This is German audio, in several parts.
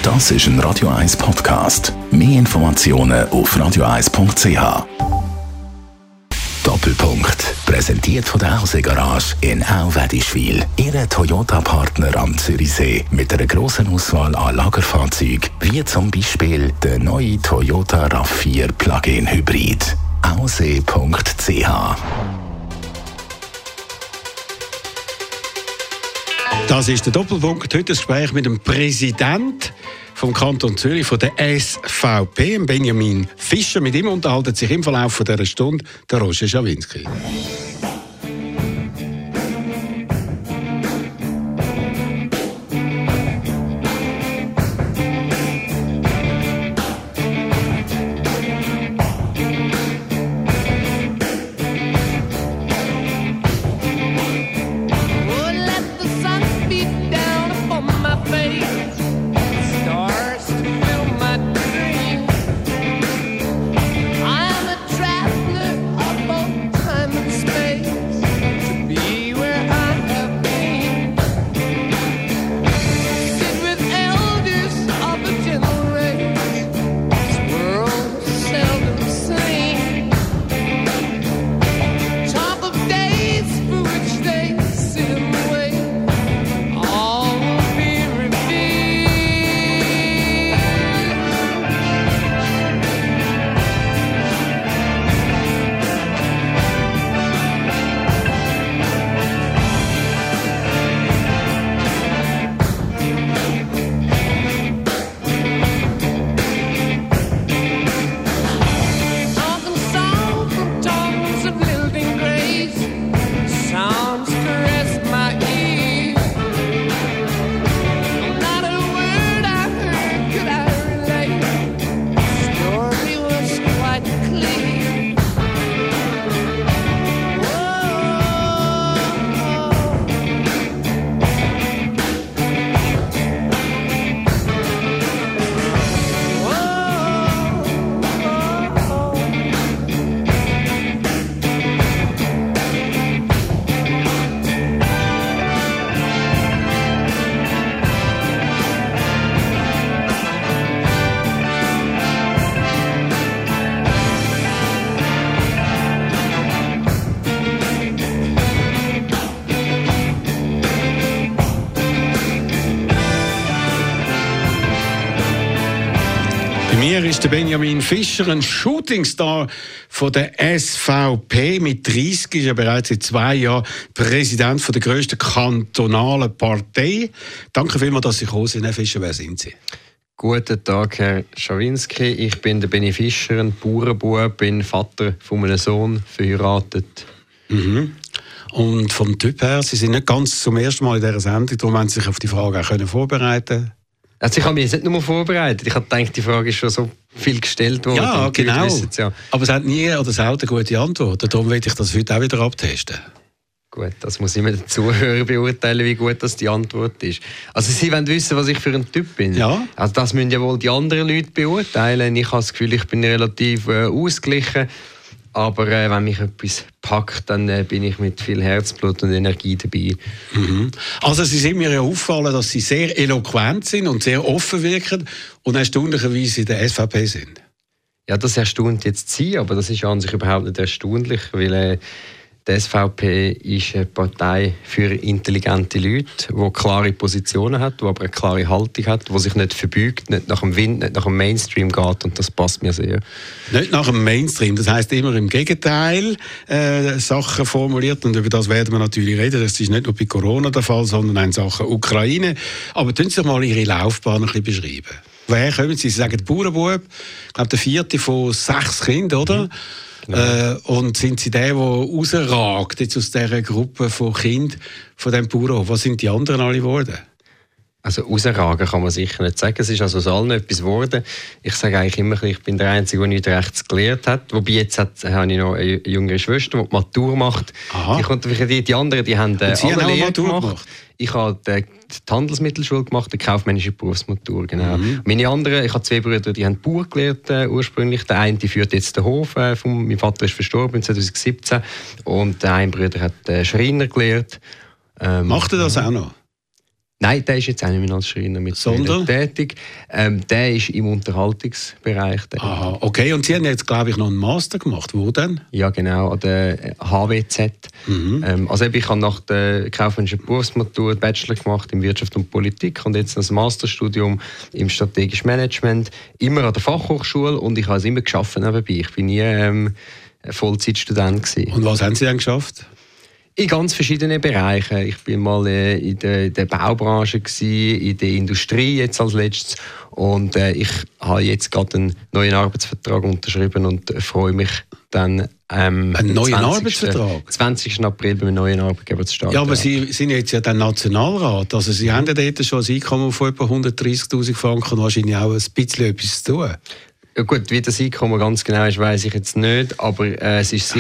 Das ist ein Radio 1 Podcast. Mehr Informationen auf radio1.ch. Doppelpunkt. Präsentiert von der Hause Garage in Au-Wädischwil. Ihre Toyota-Partner am Zürichsee mit einer grossen Auswahl an Lagerfahrzeugen, wie zum Beispiel der neue Toyota RAV4 Plug-in Hybrid. Ausee.ch. Das ist der Doppelpunkt. Heute das Gespräch mit dem Präsidenten vom Kanton Zürich, von der SVP, Benjamin Fischer. Mit ihm unterhalten sich im Verlauf dieser Stunde der Roger Schawinski. Mir ist der Benjamin Fischer, ein Shootingstar von der SVP. Mit 30 ist er bereits seit 2 Jahren Präsident von der grössten kantonalen Partei. Danke vielmals, dass Sie gekommen sind, Herr Fischer. Wer sind Sie? Guten Tag, Herr Schawinski. Ich bin der Benny Fischer, ein Bauernbub, bin Vater von einem Sohn, verheiratet. Mhm. Und vom Typ her, Sie sind nicht ganz zum ersten Mal in dieser Sendung, darum haben Sie sich auf die Frage auch vorbereiten können. Also ich habe mich jetzt nicht nur vorbereitet. Ich habe gedacht, die Frage ist schon so viel gestellt worden. Ja, genau. Ja. Aber es hat nie oder selten gute Antworten. Darum will ich das heute auch wieder abtesten. Gut, das muss immer der Zuhörer beurteilen, wie gut das die Antwort ist. Also Sie wollen wissen, was ich für ein Typ bin? Ja. Also das müssen ja wohl die anderen Leute beurteilen. Ich habe das Gefühl, ich bin relativ ausgeglichen. Aber wenn mich etwas packt, dann bin ich mit viel Herzblut und Energie dabei. Mhm. Also Sie sind mir ja aufgefallen, dass Sie sehr eloquent sind und sehr offen wirken und erstaunlicherweise in der SVP sind. Ja, das erstaunt jetzt Sie, aber das ist an sich überhaupt nicht erstaunlich, weil die SVP ist eine Partei für intelligente Leute, die klare Positionen hat, die aber eine klare Haltung hat, die sich nicht verbeugt, nicht nach dem Wind, nicht nach dem Mainstream geht, und das passt mir sehr. Nicht nach dem Mainstream, das heisst immer im Gegenteil Sachen formuliert, und über das werden wir natürlich reden. Das ist nicht nur bei Corona der Fall, sondern auch in Sachen Ukraine. Aber tun Sie doch mal Ihre Laufbahn ein bisschen beschreiben. Woher kommen Sie? Sie sagen Bauernbub, ich glaube der 4. von 6 Kindern, oder? Mhm. Und sind Sie der rausragt jetzt aus dieser Gruppe von Kindern von diesem Bauernhof? Was sind die anderen alle geworden? Also rausragen kann man sicher nicht sagen. Es ist also aus allen etwas geworden. Ich sage eigentlich immer, ich bin der Einzige, der nicht rechts gelernt hat. Wobei jetzt habe ich noch eine jüngere Schwester, die Matur macht. Die anderen, die haben alle Lehre gemacht. Ich habe die Handelsmittelschule gemacht, die kaufmännische Berufsmatur, genau. Mhm. Meine anderen, ich habe 2 Brüder, die haben Bauer gelernt ursprünglich. Der eine führt jetzt den Hof. Mein Vater ist verstorben 2017. Und der eine Bruder hat Schreiner gelernt. Macht er das auch noch? Nein, der ist jetzt auch nicht mehr als Schreiner mit tätig. Der ist im Unterhaltungsbereich. Aha, okay. Und Sie haben jetzt, glaube ich, noch einen Master gemacht. Wo denn? Ja, genau, an der HWZ. Also ich habe nach der kaufmännischen Berufsmatur einen Bachelor gemacht in Wirtschaft und Politik und jetzt ein Masterstudium im strategischen Management. Immer an der Fachhochschule und ich habe es immer geschafft nebenbei. Ich war nie Vollzeitstudent gewesen. Und was haben Sie dann geschafft? In ganz verschiedenen Bereichen. Ich war mal in der Baubranche, in der Industrie jetzt als letztes. Und ich habe jetzt gerade einen neuen Arbeitsvertrag unterschrieben und freue mich dann einen neuen Arbeitsvertrag? 20. April bei einem neuen Arbeitgeber zu starten. Ja, aber Sie sind jetzt ja der Nationalrat. Also Sie haben ja dort schon ein Einkommen von etwa 130'000 Franken und wahrscheinlich auch ein bisschen etwas zu tun. Ja gut, wie das Einkommen ganz genau ist, weiss ich jetzt nicht, aber es ist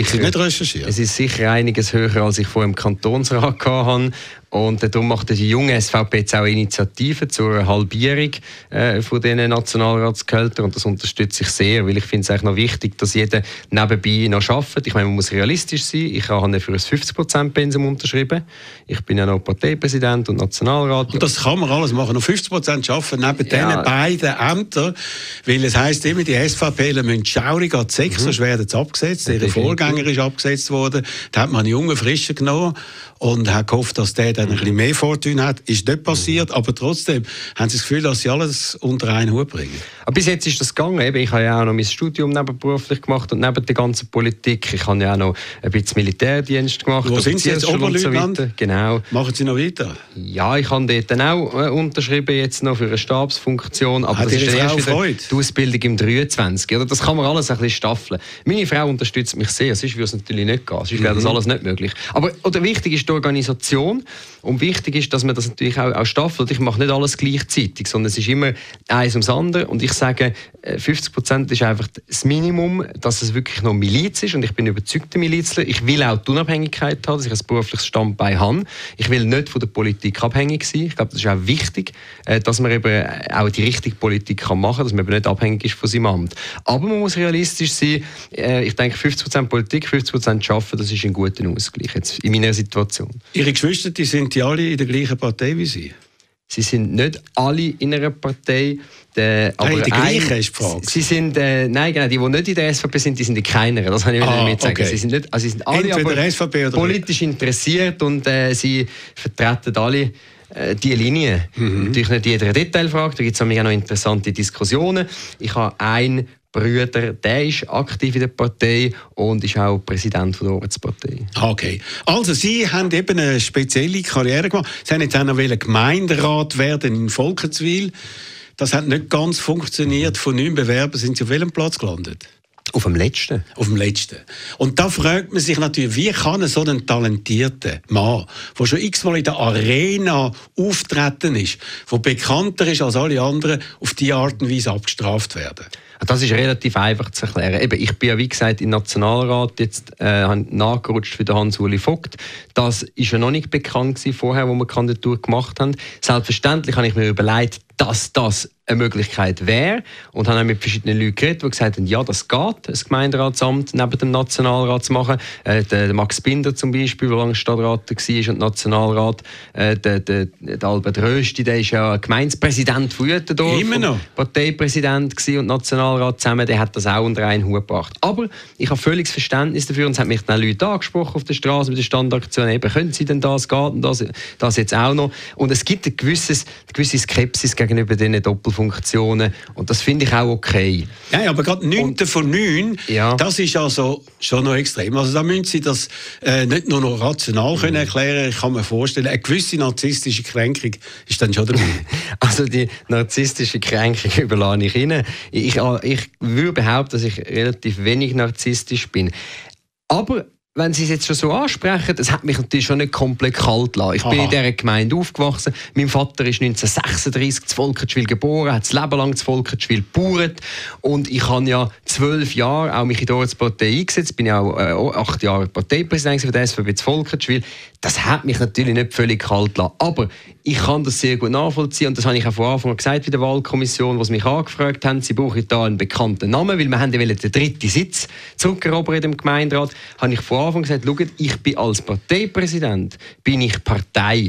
sicher einiges höher, als ich vorher im Kantonsrat hatte. Und darum macht die junge SVP jetzt auch Initiativen zur Halbierung von diesen Nationalratsgehältern. Und das unterstütze ich sehr, weil ich finde es eigentlich noch wichtig, dass jeder nebenbei noch arbeitet. Ich meine, man muss realistisch sein. Ich habe für ein 50%-Pensum unterschrieben. Ich bin ja noch Parteipräsident und Nationalrat. Und das kann man alles machen, noch 50% arbeiten neben diesen beiden Ämtern. Weil es heisst immer, die SVPler müssen schaurig an die Sechs, sonst werden sie abgesetzt. Ihr Vorgänger ist abgesetzt worden. Da hat man einen jungen Frischen genommen und hat gehofft, dass der dann ein bisschen mehr Fortune hat. Ist nicht passiert, aber trotzdem haben Sie das Gefühl, dass Sie alles unter einen Hut bringen. Aber bis jetzt ist das gegangen. Ich habe ja auch noch mein Studium nebenberuflich gemacht und neben der ganzen Politik. Ich habe ja auch noch ein bisschen Militärdienst gemacht. Wo sind Sie jetzt, Oberleutnant? So genau. Machen Sie noch weiter? Ja, ich habe dort dann auch unterschrieben, jetzt noch für eine Stabsfunktion. Aber das ist dann erst wieder die Ausbildung im 23. Oder? Das kann man alles ein bisschen staffeln. Meine Frau unterstützt mich sehr, sonst würde es natürlich nicht gehen. Sonst wäre das alles nicht möglich. Aber wichtig ist die Organisation. Und wichtig ist, dass man das natürlich auch staffelt. Ich mache nicht alles gleichzeitig, sondern es ist immer eins ums andere. Und ich sage, 50% ist einfach das Minimum, dass es wirklich noch Miliz ist. Und ich bin überzeugter Milizler. Ich will auch die Unabhängigkeit haben, dass ich ein berufliches Standbein habe. Ich will nicht von der Politik abhängig sein. Ich glaube, das ist auch wichtig, dass man eben auch die richtige Politik machen kann, dass man eben nicht abhängig ist von seinem Amt. Aber man muss realistisch sein. Ich denke, 50% Politik, 50% Arbeiten, das ist ein guter Ausgleich jetzt in meiner Situation. Ihre Geschwister, sind die alle in der gleichen Partei wie Sie? Sie sind nicht alle in einer Partei. Aber die gleichen ist die Frage. Sie sind, nein, genau, die nicht in der SVP sind, die sind in keiner. Das kann ich damit sagen. Okay. Sie sind nicht, also sie sind alle aber SVP oder politisch interessiert und sie vertreten alle die Linie. Natürlich nicht jeder Detail fragt, da gibt es auch noch interessante Diskussionen. Ich habe einen Brüder, der ist aktiv in der Partei und ist auch Präsident der Ortspartei. Okay. Also, Sie haben eben eine spezielle Karriere gemacht. Sie haben jetzt auch noch Gemeinderat werden in Volkenswil. Das hat nicht ganz funktioniert. Von 9 Bewerbern sind Sie auf welchem Platz gelandet? Auf dem letzten. Auf dem letzten. Und da fragt man sich natürlich, wie kann so ein talentierter Mann, der schon x-mal in der Arena auftreten ist, der bekannter ist als alle anderen, auf diese Art und Weise abgestraft werden? Das ist relativ einfach zu erklären. Eben, ich bin ja, wie gesagt, im Nationalrat jetzt nachgerutscht für den Hans-Uli Vogt. Das war ja noch nicht bekannt vorher, wo wir die Kandidatur gemacht haben. Selbstverständlich habe ich mir überlegt, dass das eine Möglichkeit wäre und habe mit verschiedenen Leuten geredet, die gesagt haben, ja, das geht, ein Gemeinderatsamt neben dem Nationalrat zu machen. Der Max Binder zum Beispiel, der lange Stadtrat war und Nationalrat. Der Albert Rösti, der ist ja Gemeindepräsident von Uetendorf. Immer noch. Parteipräsident und Nationalrat zusammen, der hat das auch unter einen Hut gebracht. Aber ich habe völliges Verständnis dafür und es hat mich dann Leute angesprochen auf der Straße mit der Standaktion, eben, können Sie denn das, geht und das jetzt auch noch? Und es gibt eine gewisse Skepsis gegenüber diesen Doppelfunktionen und das finde ich auch okay. Ja, aber gerade 9. von 9, ja. Das ist also schon noch extrem. Also da müssen Sie das nicht nur noch rational können erklären. Ich kann mir vorstellen, eine gewisse narzisstische Kränkung ist dann schon dabei. Also die narzisstische Kränkung überlasse ich Ihnen. Ich würde behaupten, dass ich relativ wenig narzisstisch bin. Aber wenn Sie es jetzt schon so ansprechen, das hat mich natürlich schon nicht komplett kalt gelassen. Ich bin in dieser Gemeinde aufgewachsen. Mein Vater ist 1936 zu Volkertschwil geboren, hat das Leben lang zu Volkertschwil gebaut. Und ich habe ja 12 Jahre auch mich in der Ortspartei eingesetzt. Bin ja auch 8 Jahre Parteipräsident für die SVP zu Volkertschwil. Das hat mich natürlich nicht völlig kalt gelassen. Aber ich kann das sehr gut nachvollziehen. Und das habe ich auch von Anfang an gesagt bei der Wahlkommission, die mich angefragt haben. Sie brauchen da einen bekannten Namen, weil wir haben den 3. Sitz zurückerobern in dem Gemeinderat. Habe ich von Anfang gesagt, schaut, ich bin als Parteipräsident, bin ich Partei.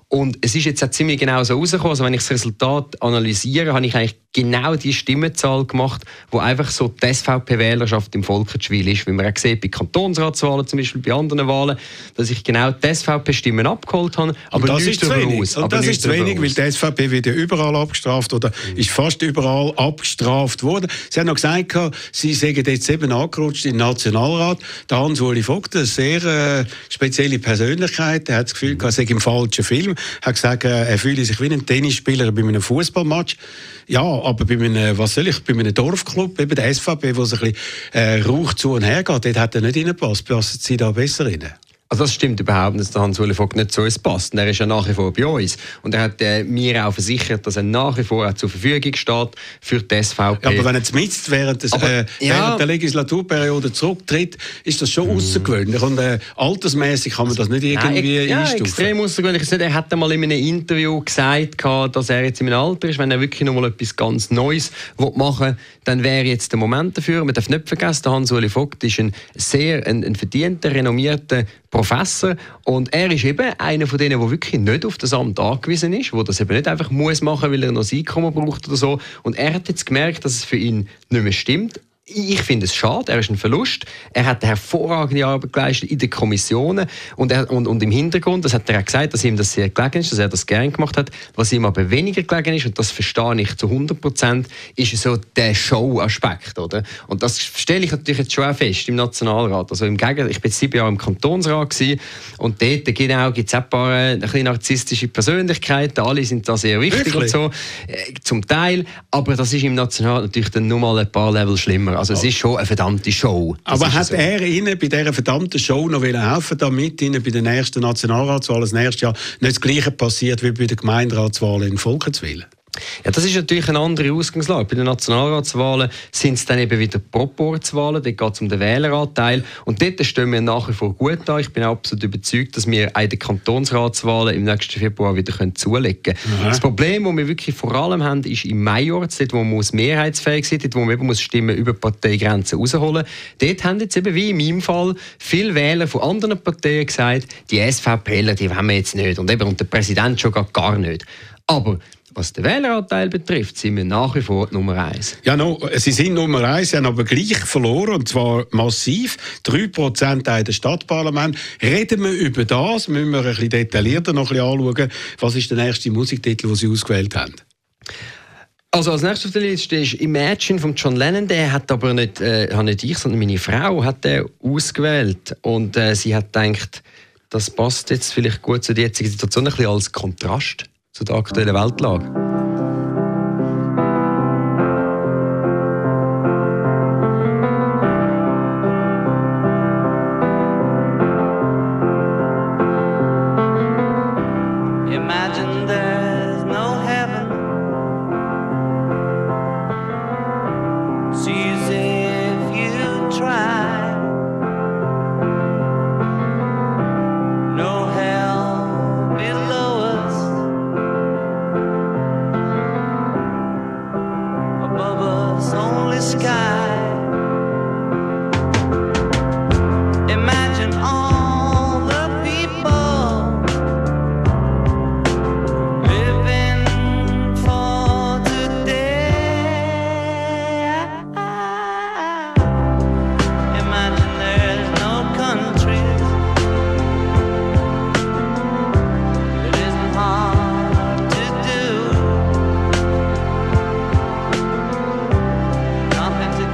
Und es ist jetzt auch ziemlich genau so rausgekommen. Also wenn ich das Resultat analysiere, habe ich eigentlich genau die Stimmenzahl gemacht, wo einfach so die SVP-Wählerschaft im Volkenschwil ist. Wie man auch sieht, bei Kantonsratswahlen zum Beispiel, bei anderen Wahlen, dass ich genau die SVP-Stimmen abgeholt habe, aber das nicht ist zu wenig. raus. Und das ist zu wenig, weil die SVP wird ja überall abgestraft oder ist fast überall abgestraft worden. Sie haben noch gesagt, sie seien jetzt eben angerutscht in den Nationalrat. Der Hans-Uli Vogt, eine sehr spezielle Persönlichkeit, er hat das Gefühl, er sei im falschen Film. Er hat gesagt, er fühle sich wie ein Tennisspieler bei einem Fußballmatch. Ja, aber bei einem Dorfclub, eben der SVP, wo es ein bisschen Rauch zu und her geht, dort hat er nicht reingepasst. Passen Sie da besser rein? Also das stimmt überhaupt nicht, dass der Hans-Uli Vogt nicht zu uns passt. Und er ist ja nach wie vor bei uns. Und er hat mir auch versichert, dass er nach wie vor auch zur Verfügung steht für die SVP. Ja, aber wenn er jetzt während der Legislaturperiode zurücktritt, ist das schon außergewöhnlich. Und altersmäßig kann man das nicht irgendwie einstufen. Extrem außergewöhnlich. Er hat einmal in einem Interview gesagt, dass er jetzt in einem Alter ist, wenn er wirklich noch mal etwas ganz Neues machen will, dann wäre jetzt der Moment dafür. Man darf nicht vergessen, der Hans-Uli Vogt ist ein verdienter, renommierter Professor und er ist eben einer von denen, der wirklich nicht auf das Amt angewiesen ist, der das eben nicht einfach muss machen, weil er noch das Einkommen braucht oder so. Und er hat jetzt gemerkt, dass es für ihn nicht mehr stimmt. Ich finde es schade, er ist ein Verlust. Er hat eine hervorragende Arbeit geleistet in den Kommissionen und im Hintergrund, das hat er auch gesagt, dass ihm das sehr gelegen ist, dass er das gerne gemacht hat. Was ihm aber weniger gelegen ist, und das verstehe ich zu 100%, ist so der Show-Aspekt, oder? Und das stelle ich natürlich jetzt schon auch fest im Nationalrat. Also im Gegenteil, ich war 7 Jahre im Kantonsrat gewesen, und dort genau gibt es auch ein paar ein bisschen narzisstische Persönlichkeiten, alle sind da sehr wichtig und so, zum Teil, aber das ist im Nationalrat natürlich dann nur mal ein paar Level schlimmer. Also es ist schon eine verdammte Show. Das aber hat so. Er Ihnen bei dieser verdammten Show noch helfen, damit Ihnen bei den nächsten Nationalratswahlen das nächste Jahr nicht das Gleiche passiert wie bei den Gemeinderatswahlen in Volkenswil? Ja, das ist natürlich eine andere Ausgangslage. Bei den Nationalratswahlen sind es dann eben wieder Proporzwahlen, dort geht es um den Wähleranteil und dort stehen wir nach wie vor gut an. Ich bin absolut überzeugt, dass wir auch die Kantonsratswahlen im nächsten Februar wieder zulegen können. Das Problem, das wir wirklich vor allem haben, ist im Majorz, dort wo man mehrheitsfähig sein muss, dort wo man eben Stimmen über Parteigrenzen rausholen muss. Dort haben jetzt eben, wie in meinem Fall, viele Wähler von anderen Parteien gesagt, die SVPler, die wollen wir jetzt nicht und der Präsident schon gar nicht. Aber was den Wähleranteil betrifft, sind wir nach wie vor Nummer 1. Ja, sie sind Nummer 1, sie haben aber gleich verloren, und zwar massiv. 3% auch in den Stadtparlament. Reden wir über das, müssen wir ein bisschen detaillierter noch ein bisschen anschauen. Was ist der nächste Musiktitel, den Sie ausgewählt haben? Also als nächstes auf der Liste ist Imagine von John Lennon. Der hat aber nicht ich, sondern meine Frau hat den ausgewählt. Und sie hat gedacht, das passt jetzt vielleicht gut zu der jetzigen Situation, ein bisschen als Kontrast zu der aktuellen Weltlage. Imagine there's no heaven. See as if you try. No hell below us. Above us only sky. Imagine all the people living for today. Imagine there's no countries. It isn't hard to do. Nothing to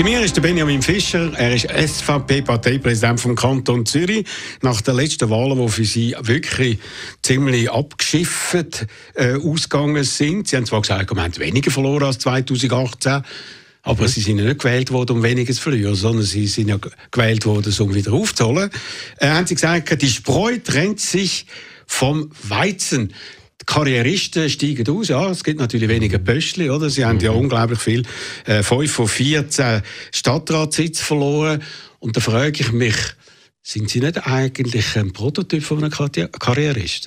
Bei mir ist der Benjamin Fischer. Er ist SVP-Parteipräsident vom Kanton Zürich. Nach den letzten Wahlen, die für Sie wirklich ziemlich abgeschifft ausgegangen sind. Sie haben zwar gesagt, wir haben weniger verloren als 2018. Aber sie sind ja nicht gewählt worden, um weniger zu verlieren, sondern sie sind ja gewählt worden, um wieder aufzuholen. Haben sie gesagt, die Spreu trennt sich vom Weizen. Die Karrieristen steigen aus. Ja, es gibt natürlich weniger Pöstchen, oder? Sie haben ja unglaublich viel, 5 von 14 Stadtratssitze verloren. Und da frage ich mich, sind Sie nicht eigentlich ein Prototyp von einem Karrieristen?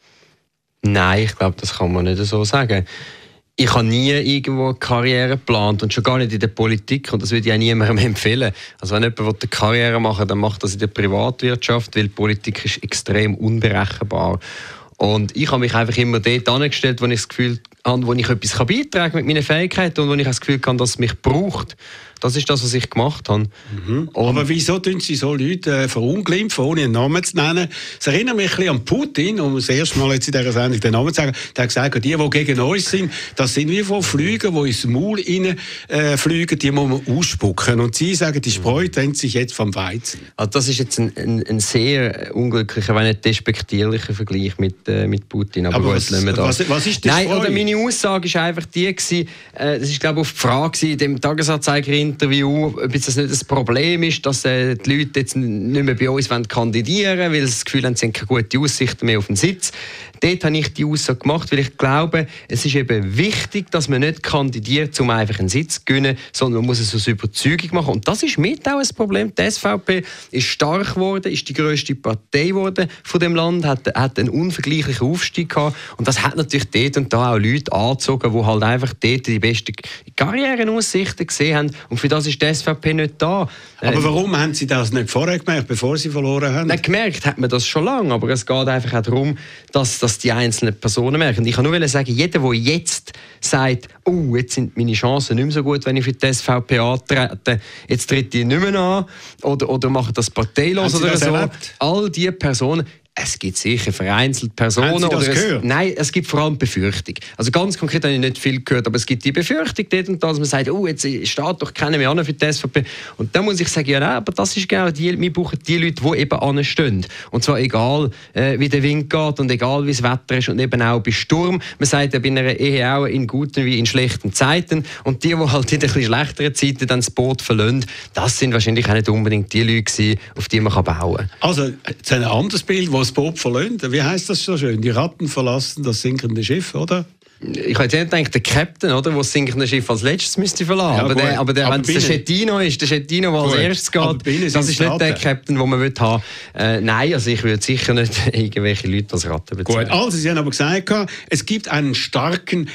Nein, ich glaube, das kann man nicht so sagen. Ich habe nie irgendwo eine Karriere geplant und schon gar nicht in der Politik, und das würde ich auch niemandem empfehlen. Also wenn jemand eine Karriere machen will, dann macht das in der Privatwirtschaft, weil die Politik ist extrem unberechenbar. Und ich habe mich einfach immer dort angestellt, wo ich das Gefühl habe, wo ich etwas beitragen kann mit meinen Fähigkeiten und wo ich das Gefühl habe, dass es mich braucht. Das ist das, was ich gemacht habe. Aber wieso tun Sie so Leute verunglimpfen, ohne einen Namen zu nennen? Es erinnert mich ein bisschen an Putin, um das erste Mal jetzt in dieser Sendung den Namen zu sagen. Der hat gesagt, die gegen uns sind, das sind wie von Flügen, die ins Maul fliegen, die muss man ausspucken. Und Sie sagen, die Spreu trennt sich jetzt vom Weizen. Also das ist jetzt ein sehr unglücklicher, wenn nicht despektierlicher Vergleich mit Putin. Aber gut, was ist das? Nein, oder meine Aussage war einfach die gewesen, das ist glaube ich auf die Frage in dem Tagesanzeiger-Interview, ob das nicht das Problem ist, dass die Leute jetzt nicht mehr bei uns kandidieren wollen, weil sie das Gefühl haben, sie haben keine gute Aussichten mehr auf den Sitz. Dort habe ich die Aussage gemacht, weil ich glaube, es ist eben wichtig, dass man nicht kandidiert, um einfach einen Sitz zu gewinnen, sondern man muss es aus Überzeugung machen. Und das ist mit auch ein Problem. Die SVP ist stark geworden, ist die grösste Partei geworden von dem Land, hat einen unvergleichlichen Aufstieg gehabt. Und das hat natürlich dort und da auch Leute angezogen, die halt einfach dort die besten Karrierenaussichten gesehen haben. Und für das ist die SVP nicht da. Aber warum haben Sie das nicht vorher gemerkt, bevor Sie verloren haben? Nein, gemerkt hat man das schon lange, aber es geht einfach auch darum, dass die einzelnen Personen merken. Ich kann nur sagen, jeder, der jetzt sagt, jetzt sind meine Chancen nicht mehr so gut, wenn ich für die SVP antrete, jetzt tritt ich nicht mehr an oder mache das parteilos oder so. Erlebt? All diese Personen, es gibt sicher vereinzelt Personen. Haben Sie das gehört? Nein, es gibt vor allem Befürchtung. Also ganz konkret habe ich nicht viel gehört, aber es gibt die Befürchtung dort und da, dass man sagt, jetzt steht doch keiner mehr an für die SVP. Und dann muss ich sagen, ja nein, aber das ist genau wir brauchen die Leute, die eben anstehen. Und zwar egal, wie der Wind geht und egal, wie das Wetter ist und eben auch bei Sturm. Man sagt ja bei einer Ehe auch in guten wie in schlechten Zeiten. Und die halt in den schlechteren Zeiten dann das Boot verlassen, das sind wahrscheinlich auch nicht unbedingt die Leute gewesen, auf die man bauen kann. Also, jetzt ein anderes Bild, wo das Boot verlassen. Wie heisst das so schön? Die Ratten verlassen das sinkende Schiff, oder? Ich hätte jetzt gedacht, der Captain, oder, der das sinkende Schiff als letztes müsste verlassen. Ja, aber wenn es der Schettino ist, der als erstes geht, das ist nicht der Captain, den man haben will. Nein, also ich würde sicher nicht irgendwelche Leute als Ratten bezeichnen. Gut, also Sie haben aber gesagt, es gibt einen starken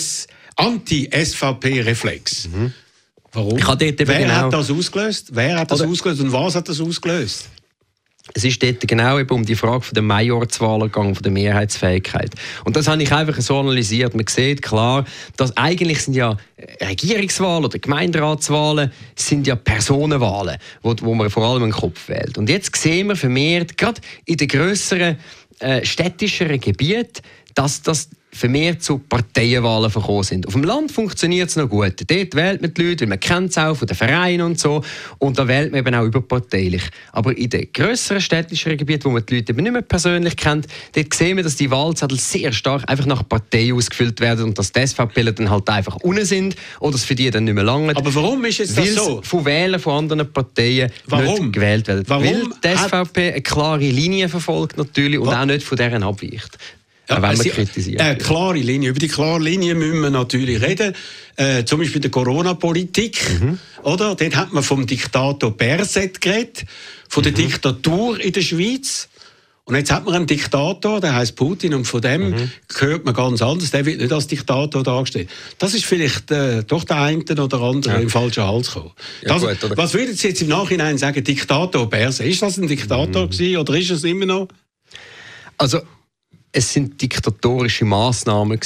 Anti-SVP-Reflex. Warum? Wer hat das ausgelöst? Und was hat das ausgelöst? Es ist dort genau eben um die Frage von der Majorzwahl gegangen, von der Mehrheitsfähigkeit. Und das habe ich einfach so analysiert. Man sieht klar, dass eigentlich sind ja Regierungswahlen oder Gemeinderatswahlen sind ja Personenwahlen, wo man vor allem im Kopf wählt. Und jetzt sehen wir vermehrt, gerade in den grösseren städtischeren Gebieten, dass das vermehrt zu Parteienwahlen verkommen sind. Auf dem Land funktioniert es noch gut. Dort wählt man die Leute, weil man kennt es auch von den Vereinen und so. Und da wählt man eben auch überparteilich. Aber in den grösseren städtischen Gebieten, wo man die Leute eben nicht mehr persönlich kennt, dort sehen wir, dass die Wahlzettel sehr stark einfach nach Partei ausgefüllt werden und dass die SVP dann halt einfach unten sind oder es für die dann nicht mehr lange. Aber warum ist es das so? Von Wählern von anderen Parteien nicht gewählt werden. Weil die SVP eine klare Linie verfolgt natürlich und auch nicht von deren abweicht. Ja, wenn man kritisiert. Eine klare Linie. Über die klare Linie müssen wir natürlich reden. Zum Beispiel der Corona-Politik. Oder? Dort hat man vom Diktator Berset geredet, von der Diktatur in der Schweiz. Und jetzt hat man einen Diktator, der heisst Putin, und von dem hört man ganz anders. Der wird nicht als Diktator dargestellt. Das ist vielleicht doch der eine oder andere im falschen Hals gekommen. Ja, was würden Sie jetzt im Nachhinein sagen, Diktator Berset? Ist das ein Diktator gewesen, oder ist es immer noch? Also, es sind diktatorische Massnahmen gewesen.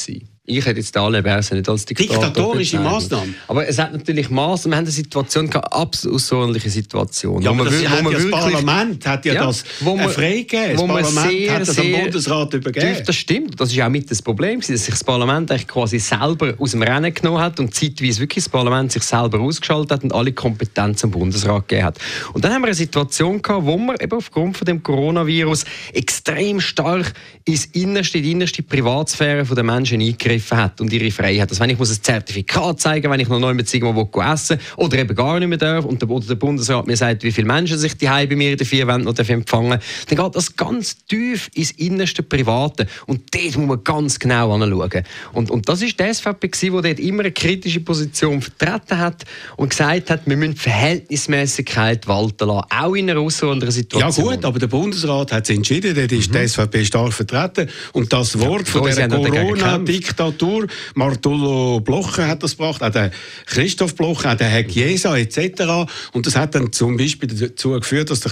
Ich hätte jetzt alle Bersen nicht als Diktator Diktatorische bezeichnet. Massnahmen. Aber es hat natürlich Maßnahmen. Wir haben eine Situation, eine absolut außerordentliche Situation. Ja, wo aber man das wo hat man ja das wirklich- Parlament hat ja Ja, das wo man- freigegeben. Das wo man Parlament sehr, hat das am sehr Bundesrat übergeben. Das stimmt. Das ist auch mit das Problem, dass sich das Parlament eigentlich quasi selber aus dem Rennen genommen hat und zeitweise wirklich das Parlament sich selber ausgeschaltet hat und alle Kompetenzen am Bundesrat gegeben hat. Und dann haben wir eine Situation gehabt, wo man eben aufgrund von dem Coronavirus extrem stark in die innerste Privatsphäre der Menschen eingegriffen hat und ihre Freiheit. Also wenn ich muss ein Zertifikat zeigen, wenn ich noch neu mit irgendwo essen will oder eben gar nicht mehr darf und der Bundesrat mir sagt, wie viele Menschen sich die bei mir in den 4 Wänden noch empfangen, dann geht das ganz tief ins innerste Private und dort muss man ganz genau anschauen. Und das ist die SVP, die dort immer eine kritische Position vertreten hat und gesagt hat, wir müssen Verhältnismäßigkeit walten lassen, auch in einer außerordentlichen Ja Situation. gut, aber der Bundesrat hat es entschieden, dort ist die SVP stark vertreten. Und das Wort von so ist der ja noch dagegen Corona-Diktatur, Martullo Blocher hat das gebracht, auch der Christoph Blocher, auch der Herr Chiesa etc. Und das hat dann zum Beispiel dazu geführt, dass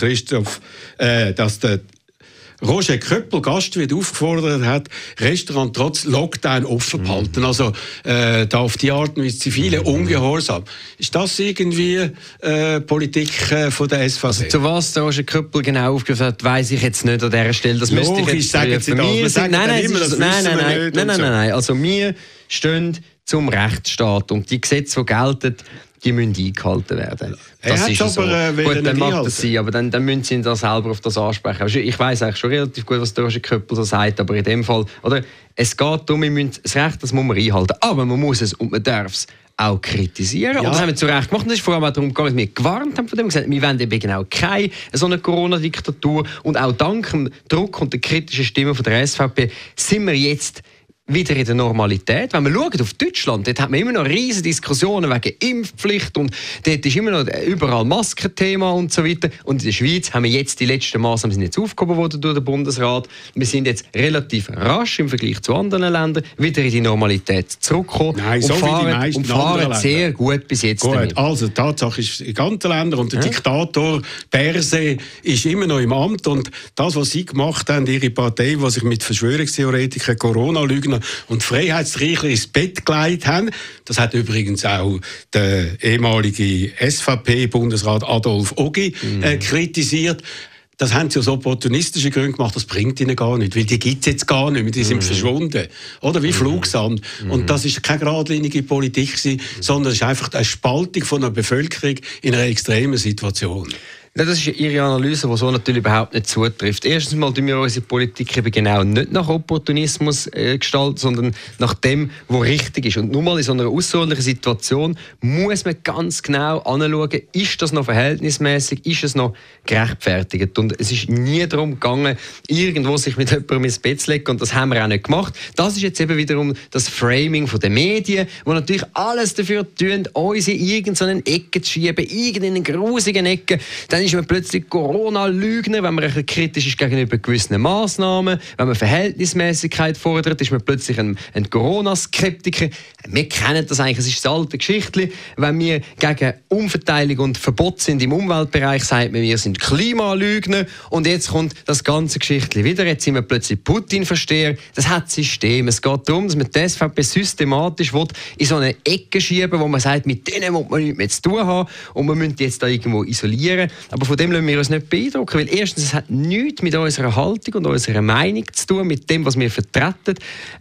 der Roger Köppel Gastwirt aufgefordert hat, Restaurant trotz Lockdown offen behalten. Also da auf die Art und Weise zivile Ungehorsam. Ist das irgendwie Politik von der SVP? Also, zu was der Roger Köppel genau aufgerufen hat, weiss ich jetzt nicht an dieser Stelle. Das müsste ich Logisch, jetzt sagen Sie das. Wir sagen dann immer, das wissen wir nicht und so. Nein. Also wir stehen zum Rechtsstaat und die Gesetze, die gelten, die müssen eingehalten werden. Er Das hat's ist so. aber, Gut, wollen dann nicht mag einhalten. das sein, aber dann müssen sie ihn da selber auf das ansprechen. Also ich weiss eigentlich schon relativ gut, was der Roger Köppel so sagt, aber in dem Fall, oder, es geht darum, wir müssen das Recht, das muss man einhalten, aber man muss es und man darf es auch kritisieren. Ja. Und das haben wir zu Recht gemacht. Und das ist vor allem auch darum gegangen, dass wir gewarnt haben von dem, gesagt, wir wollen eben genau keine so eine Corona-Diktatur. Und auch dank dem Druck und der kritischen Stimme von der SVP sind wir jetzt wieder in der Normalität. Wenn wir schauen auf Deutschland, dort hat man immer noch riesige Diskussionen wegen Impfpflicht und dort ist immer noch überall Maskenthema und so weiter. Und in der Schweiz haben wir jetzt die letzten Maßnahmen sind jetzt aufgehoben worden durch den Bundesrat. Wir sind jetzt relativ rasch im Vergleich zu anderen Ländern wieder in die Normalität zurückgekommen. Nein, so wie die meisten und fahren anderen sehr Länder. gut bis jetzt damit. Gut, also die Tatsache ist, in ganzen Ländern und der Diktator Perse ist immer noch im Amt und das, was sie gemacht haben, ihre Partei, die sich mit Verschwörungstheoretikern, Corona-Lügnern und Freiheitsreichler ins Bett gelegt haben, das hat übrigens auch der ehemalige SVP-Bundesrat Adolf Ogi kritisiert. Das haben sie aus opportunistischen Gründen gemacht, das bringt ihnen gar nicht, weil die gibt es jetzt gar nicht mehr, die sind verschwunden. Oder wie Flugsand. Und das ist keine geradlinige Politik gewesen, sondern es ist einfach eine Spaltung von einer Bevölkerung in einer extremen Situation. Ja, das ist Ihre Analyse, die so natürlich überhaupt nicht zutrifft. Erstens mal tun wir unsere Politik eben genau nicht nach Opportunismus gestalten, sondern nach dem, was richtig ist. Und nur mal in so einer außerordentlichen Situation muss man ganz genau anschauen, ist das noch verhältnismäßig, ist es noch gerechtfertigt. Und es ist nie darum gegangen, irgendwo sich mit jemandem ins Bett zu legen, und das haben wir auch nicht gemacht. Das ist jetzt eben wiederum das Framing der Medien, wo natürlich alles dafür tun, uns in irgendeine Ecke zu schieben, irgendeine grusigen Ecke. Dann ist man plötzlich Corona-Lügner, wenn man ein bisschen kritisch ist gegenüber gewissen Massnahmen. Wenn man Verhältnismäßigkeit fordert, ist man plötzlich ein Corona-Skeptiker. Wir kennen das eigentlich, es ist das alte Geschichtli. Wenn wir gegen Umverteilung und Verbot sind im Umweltbereich, sagt man, wir sind Klimalügner. Und jetzt kommt das ganze Geschichtli wieder. Jetzt sind wir plötzlich Putin-Versteher. Das hat System. Es geht darum, dass man die SVP systematisch in so eine Ecke schieben, wo man sagt, mit denen muss man nichts mehr zu tun haben und man müsste jetzt da irgendwo isolieren. Aber von dem lassen wir uns nicht beeindrucken, weil erstens, es hat nichts mit unserer Haltung und unserer Meinung zu tun, mit dem, was wir vertreten.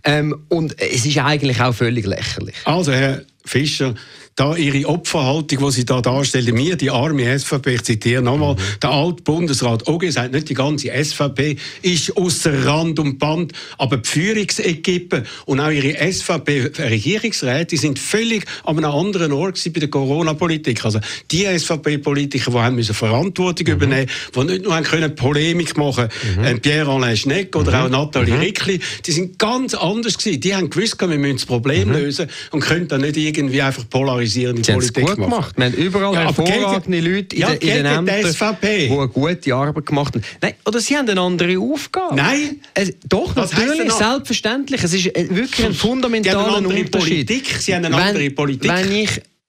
Und es ist eigentlich auch völlig lächerlich. Also, Herr Fischer, da Ihre Opferhaltung, die Sie da darstellen, mir, die arme SVP, ich zitiere nochmal, der alte Bundesrat Ogi sagt, nicht die ganze SVP ist ausser Rand und Band, aber die Führungsequipe und auch Ihre SVP-Regierungsräte sind völlig an einem anderen Ort gewesen bei der Corona-Politik. Also die SVP-Politiker, die haben müssen Verantwortung übernehmen, die nicht nur haben können Polemik machen, Pierre-Alain Schnegg oder auch Nathalie Rickli, die sind ganz anders gewesen. Die haben gewusst, wir müssen das Problem lösen und können dann nicht irgendwie einfach polarisierende Sie haben es Politik gut machen. gemacht. Wir haben überall Ja, aber hervorragende Leute in den gegen Ämtern, die SVP. die eine gute Arbeit gemacht haben. Nein, oder sie haben eine andere Aufgabe. Nein. Doch, Was heisst natürlich, denn noch? selbstverständlich. Es ist wirklich ein Die haben fundamentaler eine andere Unterschied. Politik. Sie haben eine andere Politik. Wenn ich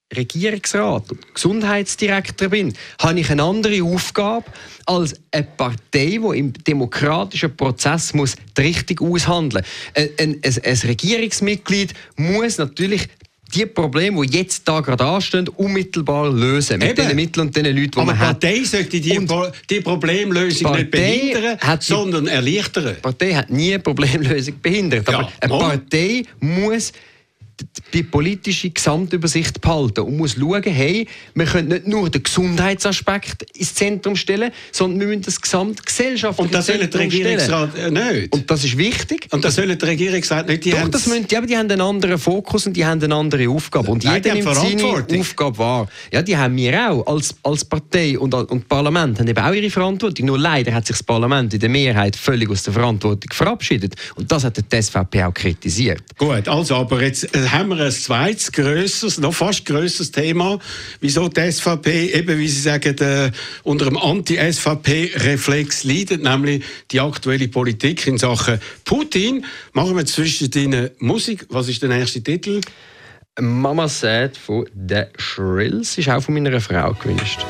Regierungsrat und Gesundheitsdirektor bin, habe ich eine andere Aufgabe als eine Partei, die im demokratischen Prozess muss die Richtung aushandeln muss. Ein Regierungsmitglied muss natürlich die Probleme, die jetzt da gerade anstehen, unmittelbar lösen. Mit den Mitteln und den Leuten, die aber man die hat. Partei sollte die Problemlösung nicht behindern, sondern erleichtern. Die Partei hat nie eine Problemlösung behindert. Ja, aber eine Partei muss die politische Gesamtübersicht behalten und muss schauen, hey, wir können nicht nur den Gesundheitsaspekt ins Zentrum stellen, sondern wir müssen das gesamtgesellschaftliche Und das soll der Regierungsrat nicht. Und das ist wichtig. Und das soll der Regierungsrat nicht. Die haben einen anderen Fokus und die haben eine andere Aufgabe. Und jeder nimmt seine Aufgabe wahr. Ja, die haben wir auch als Partei und Parlament haben eben auch ihre Verantwortung. Nur leider hat sich das Parlament in der Mehrheit völlig aus der Verantwortung verabschiedet. Und das hat die SVP auch kritisiert. Gut, also aber jetzt haben wir ein zweites grösseres, noch fast grösseres Thema, wieso die SVP, eben wie Sie sagen, unter einem Anti-SVP-Reflex leidet, nämlich die aktuelle Politik in Sachen Putin. Machen wir zwischen Musik. Was ist der nächste Titel? Mama Said von The Shrills ist auch von meiner Frau gewünscht.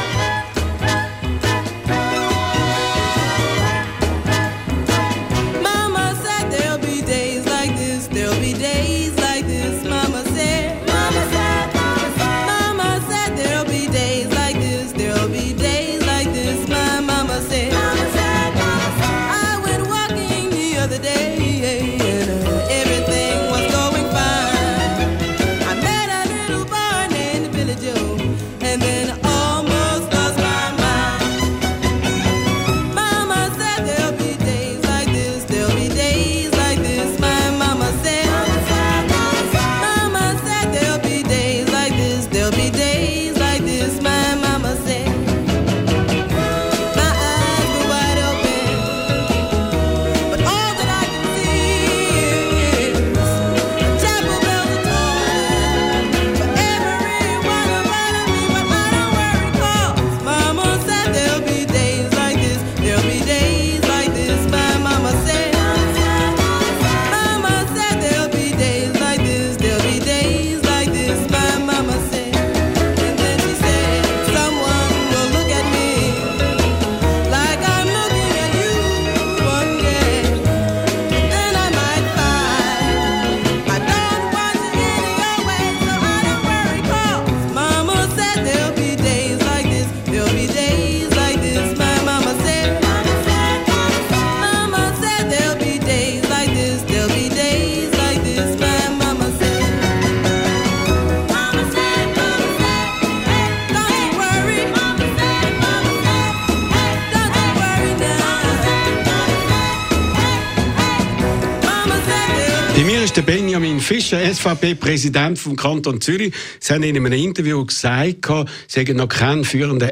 Bei mir ist der Benjamin Fischer, SVP-Präsident vom Kanton Zürich. Sie haben in einem Interview gesagt, Sie hätten noch keinen führenden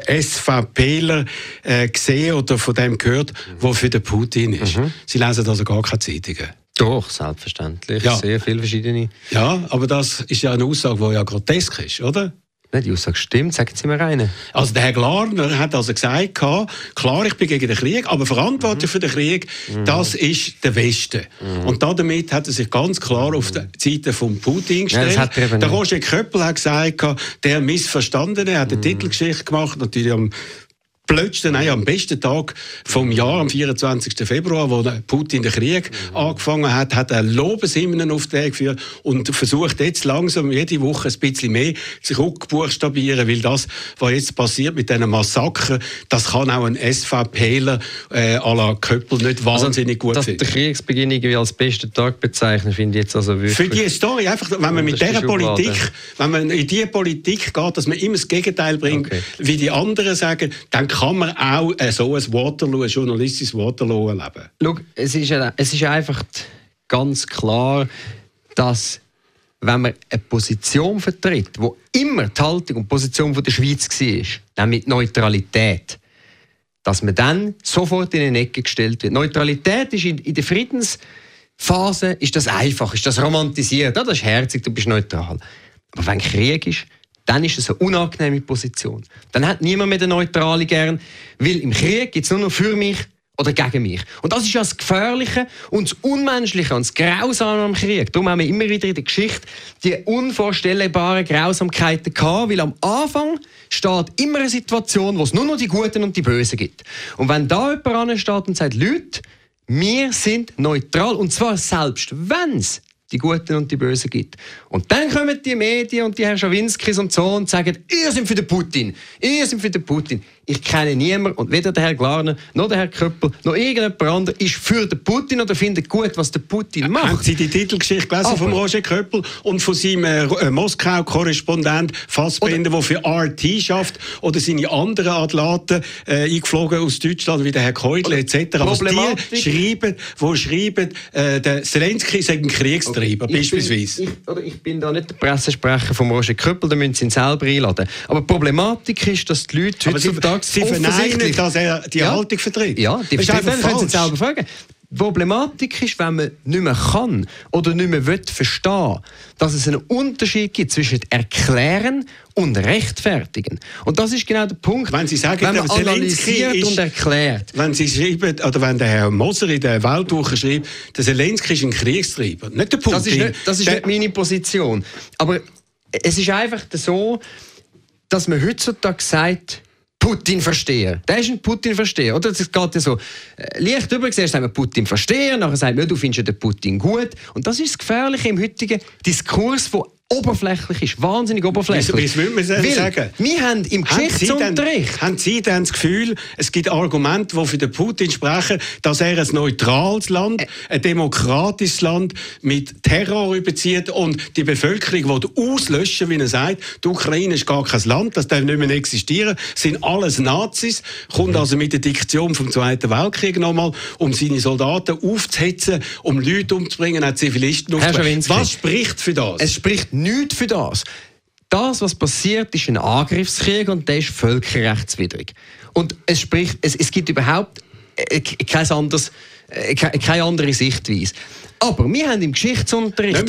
SVPler gesehen oder von dem gehört, der für den Putin ist. Sie lesen also gar keine Zeitungen. Doch, selbstverständlich. Ja. Sehr viele verschiedene. Ja, aber das ist ja eine Aussage, die ja grotesk ist, oder? Die Aussage stimmt, sagen Sie mir eine. Also der Herr Glarner hat also gesagt, klar, ich bin gegen den Krieg, aber verantwortlich für den Krieg, das ist der Westen. Und damit hat er sich ganz klar auf die Seite von Putin gestellt. Ja, der Roger Köppel hat gesagt, der Missverstandene hat eine Titelgeschichte gemacht, natürlich am besten Tag vom Jahr, am 24. Februar, wo Putin den Krieg angefangen hat, hat er Lobeshymnen auf den Weg geführt und versucht jetzt langsam jede Woche ein bisschen mehr sich buchstabieren, weil das, was jetzt passiert mit diesen Massaker, das kann auch ein SVPler à la Köppel nicht wahnsinnig gut dass finden. Der Kriegsbeginn irgendwie als besten Tag bezeichnen, finde ich jetzt also wirklich... Für die Story, einfach, wenn man mit dieser Politik, wenn man in diese Politik geht, dass man immer das Gegenteil bringt, wie die anderen sagen, dann kann man auch so ein Waterloo, ein journalistisches Waterloo erleben. Schau, es ist einfach ganz klar, dass wenn man eine Position vertritt, wo immer die Haltung und Position von der Schweiz war, nämlich Neutralität, dass man dann sofort in eine Ecke gestellt wird. Neutralität ist in der Friedensphase ist das einfach, ist das romantisiert. Ja, das ist herzig, du bist neutral. Aber wenn Krieg ist, dann ist es eine unangenehme Position. Dann hat niemand mehr den Neutralen gern, weil im Krieg gibt es nur noch für mich oder gegen mich. Und das ist ja das Gefährliche und das Unmenschliche und das Grausame am Krieg. Darum haben wir immer wieder in der Geschichte die unvorstellbaren Grausamkeiten gehabt, weil am Anfang steht immer eine Situation, wo es nur noch die Guten und die Bösen gibt. Und wenn da jemand ansteht und sagt, Leute, wir sind neutral, und zwar selbst wenn es die Guten und die Bösen gibt. Und dann kommen die Medien und die Herr Schawinskis und so und sagen, ihr seid für den Putin, ihr seid für den Putin. Ich kenne niemanden, und weder der Herr Glarner, noch der Herr Köppel, noch irgendjemand anderer ist für den Putin oder findet gut, was der Putin macht. Haben Sie die Titelgeschichte gelesen von Roger Köppel und von seinem Moskau-Korrespondent Fassbender, der für RT schafft, oder seine anderen Athleten eingeflogen aus Deutschland, wie der Herr Keudle etc. Was die schreiben, der Zelensky sei ein Kriegstreiber, beispielsweise. Ich bin da nicht der Pressesprecher von Roger Köppel, da müssen Sie ihn selber einladen. Aber die Problematik ist, dass die Leute heutzutage Sie verneinen, dass er die Haltung vertritt. Ja, die vertreten, können Sie selber fragen. Die Problematik ist, wenn man nicht mehr kann oder nicht mehr verstehen will, dass es einen Unterschied gibt zwischen Erklären und Rechtfertigen. Und das ist genau der Punkt, wenn Sie sagen, wenn man analysiert und erklärt. Wenn Sie schreiben, oder wenn der Herr Moser in der Weltwoche schreibt, der Zelensky ist ein Kriegstreiber, nicht der Putin. Das ist nicht meine Position. Aber es ist einfach so, dass man heutzutage sagt, Putin-Versteher. Der ist ein Putin-Versteher. Oder? Das geht ja so. Leicht übergesehen sagt man Putin-Versteher, nachher sagt man, du findest den Putin gut. Und das ist das Gefährliche im heutigen Diskurs, der oberflächlich ist. Wahnsinnig oberflächlich. Wie will man das sagen? Wir haben im Geschichtsunterricht... Haben Sie denn das Gefühl, es gibt Argumente, die für den Putin sprechen, dass er ein neutrales Land, ein demokratisches Land mit Terror überzieht und die Bevölkerung auslöschen, wie er sagt, die Ukraine ist gar kein Land, das darf nicht mehr existieren, sind alles Nazis, kommt also mit der Diktion vom Zweiten Weltkrieg nochmal, um seine Soldaten aufzuhetzen, um Leute umzubringen, auch Zivilisten umzubringen. Was spricht für das? Es spricht nichts für das. Das, was passiert, ist ein Angriffskrieg und der ist völkerrechtswidrig. Und es gibt überhaupt keine andere Sichtweise. Aber wir haben im Geschichtsunterricht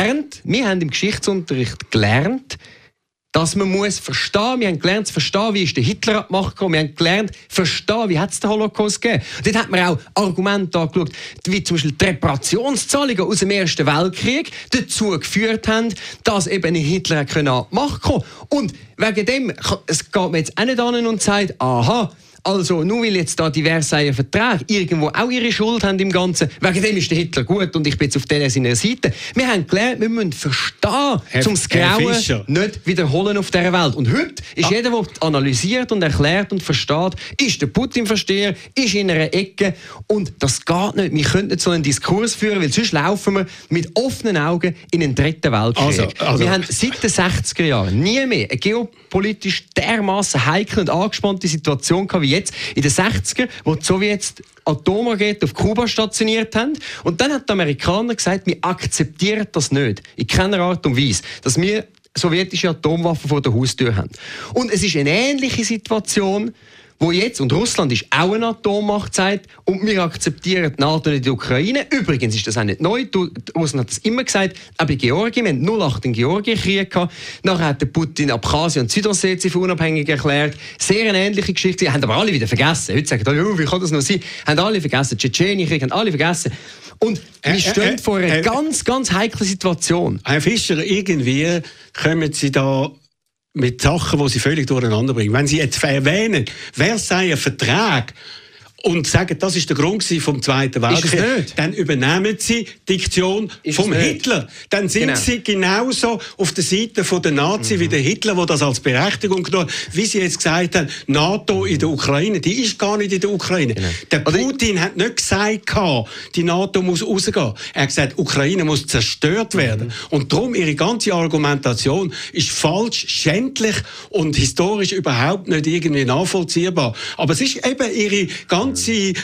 gelernt, dass man muss verstehen, wir haben gelernt zu verstehen, wie ist der Hitler an die Macht gekommen, wir haben gelernt zu verstehen, wie hat es den Holocaust gegeben. Dort hat man auch Argumente angeschaut, wie zum Beispiel die Reparationszahlungen aus dem Ersten Weltkrieg dazu geführt haben, dass eben Hitler an die Macht kommen. Und wegen dem, es geht mir jetzt auch nicht an und sagt, aha, also, nur weil jetzt da die Versailler Verträge irgendwo auch ihre Schuld haben im Ganzen, wegen dem ist der Hitler gut und ich bin jetzt auf seiner Seite. Wir haben gelernt, wir müssen verstehen, um das Grauen nicht wiederholen auf dieser Welt. Und heute ist jeder, der analysiert und erklärt und versteht, ist der Putin-Versteher, ist in einer Ecke. Und das geht nicht. Wir können nicht so einen Diskurs führen, weil sonst laufen wir mit offenen Augen in den Dritten Weltkrieg. Wir haben seit den 60er Jahren nie mehr eine geopolitisch dermaßen heikle und angespannte Situation gehabt wie jetzt in den 60er, wo die Sowjets Atomraketen auf Kuba stationiert haben. Und dann hat die Amerikaner gesagt, wir akzeptieren das nicht, in keiner Art und Weise, dass wir sowjetische Atomwaffen vor der Haustür haben. Und es ist eine ähnliche Situation, wo jetzt, und Russland ist auch eine Atommacht, sagt, und wir akzeptieren die NATO in der Ukraine. Übrigens ist das auch nicht neu. Russland hat das immer gesagt, auch bei Georgien. Wir haben 2008 den Georgienkrieg gehabt. Nachher hat der Putin Abkhazien und Südossetien für unabhängig erklärt. Sehr eine ähnliche Geschichte. Haben aber alle wieder vergessen. Heute sagen alle, wie kann das noch sein? Haben alle vergessen. Tschetschenienkrieg haben alle vergessen. Und wir stehen vor einer ganz, ganz heiklen Situation. Herr Fischer, irgendwie kommen Sie da mit Sachen, die Sie völlig durcheinander bringen. Wenn Sie jetzt erwähnen, wer sei ein Vertrag und sagen, das ist der Grund vom Zweiten Weltkrieg, dann übernehmen Sie die Diktion vom Hitler. Dann sind Sie genauso auf der Seite der Nazi wie der Hitler, der das als Berechtigung genommen hat. Wie Sie jetzt gesagt haben, NATO in der Ukraine, die ist gar nicht in der Ukraine. Der Putin hat nicht gesagt, die NATO muss rausgehen. Er hat gesagt, Ukraine muss zerstört werden. Und darum, Ihre ganze Argumentation ist falsch, schändlich und historisch überhaupt nicht irgendwie nachvollziehbar. Aber es ist eben Ihre ganze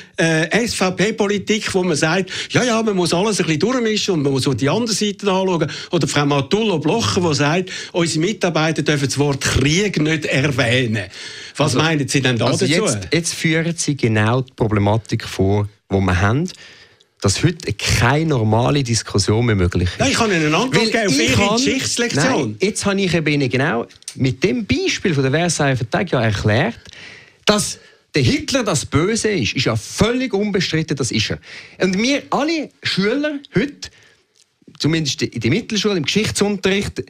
SVP-Politik, wo man sagt, ja, man muss alles ein bisschen durchmischen und man muss die andere Seite anschauen. Oder Frau Matullo-Blocher, die sagt, unsere Mitarbeiter dürfen das Wort Krieg nicht erwähnen. Was meinen Sie denn dazu? Jetzt führen Sie genau die Problematik vor, die wir haben, dass heute keine normale Diskussion mehr möglich ist. Nein, ich kann Ihnen eine Antwort geben auf Ihre Geschichtslektion. Nein, jetzt habe ich Ihnen genau mit dem Beispiel von der Versailler Verträge erklärt, dass der Hitler das Böse ist ja völlig unbestritten, das ist er. Und wir alle Schüler heute, zumindest in der Mittelschule, im Geschichtsunterricht,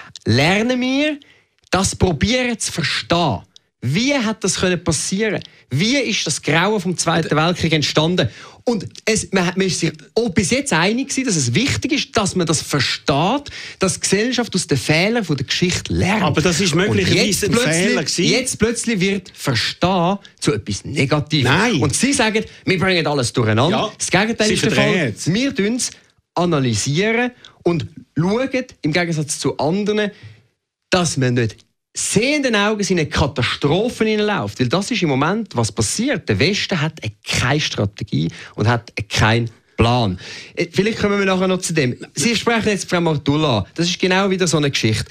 lernen wir, das probieren zu verstehen. Wie hat das passieren? Wie ist das Grauen vom Zweiten Weltkrieg entstanden? Und man ist sich auch bis jetzt einig gewesen, dass es wichtig ist, dass man das versteht, dass die Gesellschaft aus den Fehlern der Geschichte lernt. Aber das ist möglicherweise ein Fehler gewesen. Jetzt plötzlich wird Verstehen zu etwas Negativem. Nein. Und sie sagen, wir bringen alles durcheinander. Ja, das Gegenteil ist der Fall. Wir tun es analysieren und schauen, im Gegensatz zu anderen, dass man nicht sehenden Augen in eine Katastrophe hineinläuft. Weil das ist im Moment, was passiert. Der Westen hat keine Strategie und hat keinen Plan. Vielleicht kommen wir nachher noch zu dem. Sie sprechen jetzt Frau Martulla an. Das ist genau wieder so eine Geschichte.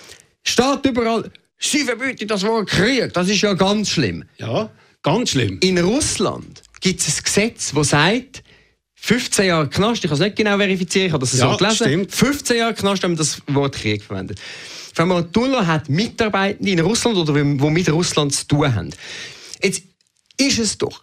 Steht überall, sie verbieten das Wort Krieg. Das ist ja ganz schlimm. Ja, ganz schlimm. In Russland gibt es ein Gesetz, das sagt, 15 Jahre Knast, ich kann es nicht genau verifizieren, ich habe das so gelesen. Stimmt. 15 Jahre Knast, wenn man das Wort Krieg verwendet. Frau Martulla hat Mitarbeitende in Russland oder die mit Russland zu tun haben. Jetzt ist es doch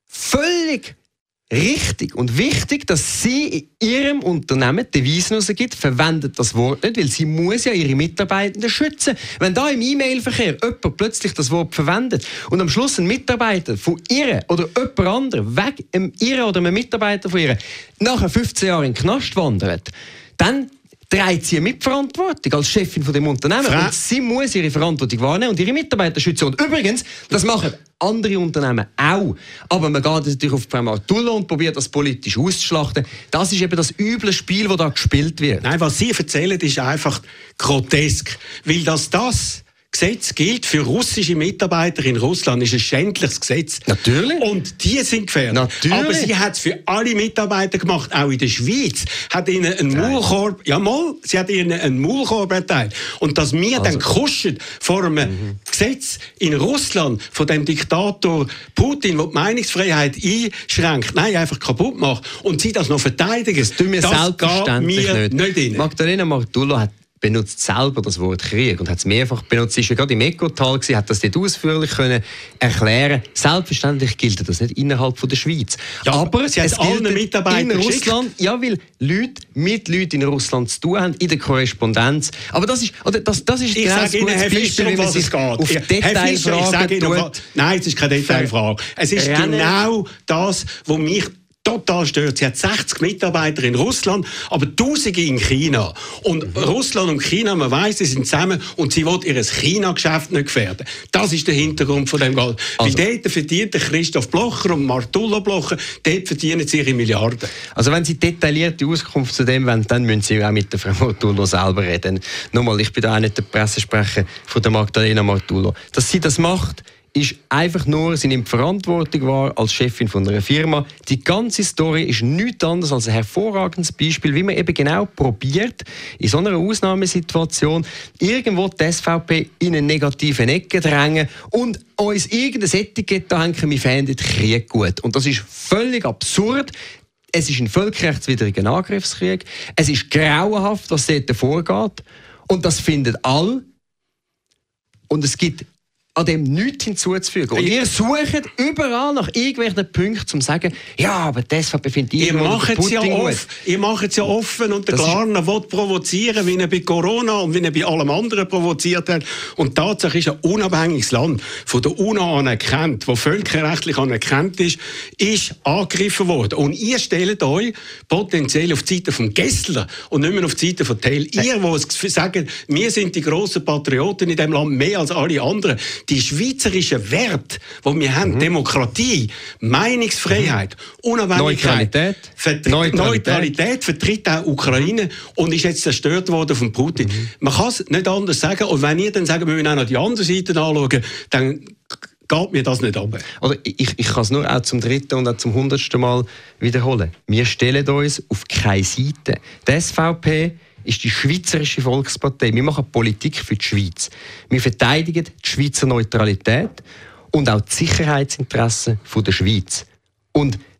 völlig richtig und wichtig, dass sie in ihrem Unternehmen Devisen rausgibt, verwendet das Wort nicht, weil sie muss ja ihre Mitarbeitenden schützen. Wenn da im E-Mail-Verkehr jemand plötzlich das Wort verwendet und am Schluss ein Mitarbeiter von ihr oder jemand anderem weg ihr oder ein Mitarbeiter von ihr nachher 15 Jahre in den Knast wandert, dann trägt sie eine Mitverantwortung als Chefin von dem Unternehmen. Und sie muss ihre Verantwortung wahrnehmen und ihre Mitarbeiter schützen. Und übrigens, das machen andere Unternehmen auch. Aber man geht natürlich auf Frau Martulla und probiert das politisch auszuschlachten. Das ist eben das üble Spiel, das da gespielt wird. Nein, was Sie erzählen, ist einfach grotesk. Weil das Gesetz gilt für russische Mitarbeiter in Russland, ist ein schändliches Gesetz. Natürlich. Und die sind gefährdet. Natürlich. Aber sie hat es für alle Mitarbeiter gemacht, auch in der Schweiz. Hat ihnen einen Maulkorb, sie hat ihnen einen Maulkorb erteilt. Und dass wir dann kuschen vor einem Gesetz in Russland von dem Diktator Putin, der die Meinungsfreiheit einschränkt, nein, einfach kaputt macht, und sie das noch verteidigen, das tun wir selbstverständlich nicht rein. Magdalena Martulla benutzt selber das Wort Krieg und hat es mehrfach benutzt. Sie war ja gerade im Ecotal, hat das dort ausführlich erklären. Selbstverständlich gilt das nicht innerhalb von der Schweiz. Ja, aber sie hat allen Mitarbeitern in Russland, ja, weil Leute mit Leuten in Russland zu tun haben, in der Korrespondenz. Aber das ist ich sage Ihnen, Herr Fischer, um was es geht. Auf Detailfragen nein, es ist keine Detailfrage. Es ist genau das, was mich total stört. Sie hat 60 Mitarbeiter in Russland, aber Tausende in China. Und Russland und China, man weiss, sie sind zusammen und sie will ihr China-Geschäft nicht gefährden. Das ist der Hintergrund von dem Geld. Also, weil dort verdient Christoph Blocher und Martulla Blocher, dort verdienen sie ihre Milliarden. Also wenn Sie detaillierte Auskunft zu dem wollen, dann müssen Sie auch mit der Frau Martulla selber reden. Nochmal, ich bin da auch nicht der Pressesprecher von der Magdalena Martulla. Dass sie das macht, ist einfach nur, sie nimmt Verantwortung wahr als Chefin von einer Firma. Die ganze Story ist nichts anderes als ein hervorragendes Beispiel, wie man eben genau probiert, in so einer Ausnahmesituation irgendwo die SVP in eine negative Ecke drängen und uns irgendein Etikett da hängen, wir fänden den Krieg gut. Und das ist völlig absurd. Es ist ein völkerrechtswidriger Angriffskrieg. Es ist grauenhaft, was dort vorgeht. Und das finden alle. Und es gibt an dem nichts hinzuzufügen. Und ihr sucht überall nach irgendwelchen Punkten, um zu sagen, ja, aber die SVP findet ihr macht es ja offen und der Klarner will provozieren, wie er bei Corona und wie er bei allem anderen provoziert hat. Und Tatsache ist, ein unabhängiges Land, von der UNO anerkannt, das völkerrechtlich anerkannt ist angegriffen worden. Und ihr stellt euch potenziell auf die Seite von Gessler und nicht mehr auf die Seite von Tell. Ihr, die sagen, wir sind die grossen Patrioten in diesem Land, mehr als alle anderen. Die schweizerischen Werte, die wir haben, Demokratie, Meinungsfreiheit, Unabhängigkeit, Neutralität vertritt auch Ukraine und ist jetzt zerstört worden von Putin. Man kann es nicht anders sagen. Und wenn ihr dann sagt, wir müssen auch noch die andere Seite anschauen, dann geht mir das nicht ab. Oder ich kann es nur auch zum 3. und auch zum 100. Mal wiederholen. Wir stellen uns auf keine Seite. Die SVP ist die Schweizerische Volkspartei. Wir machen Politik für die Schweiz. Wir verteidigen die Schweizer Neutralität und auch die Sicherheitsinteressen der Schweiz. Und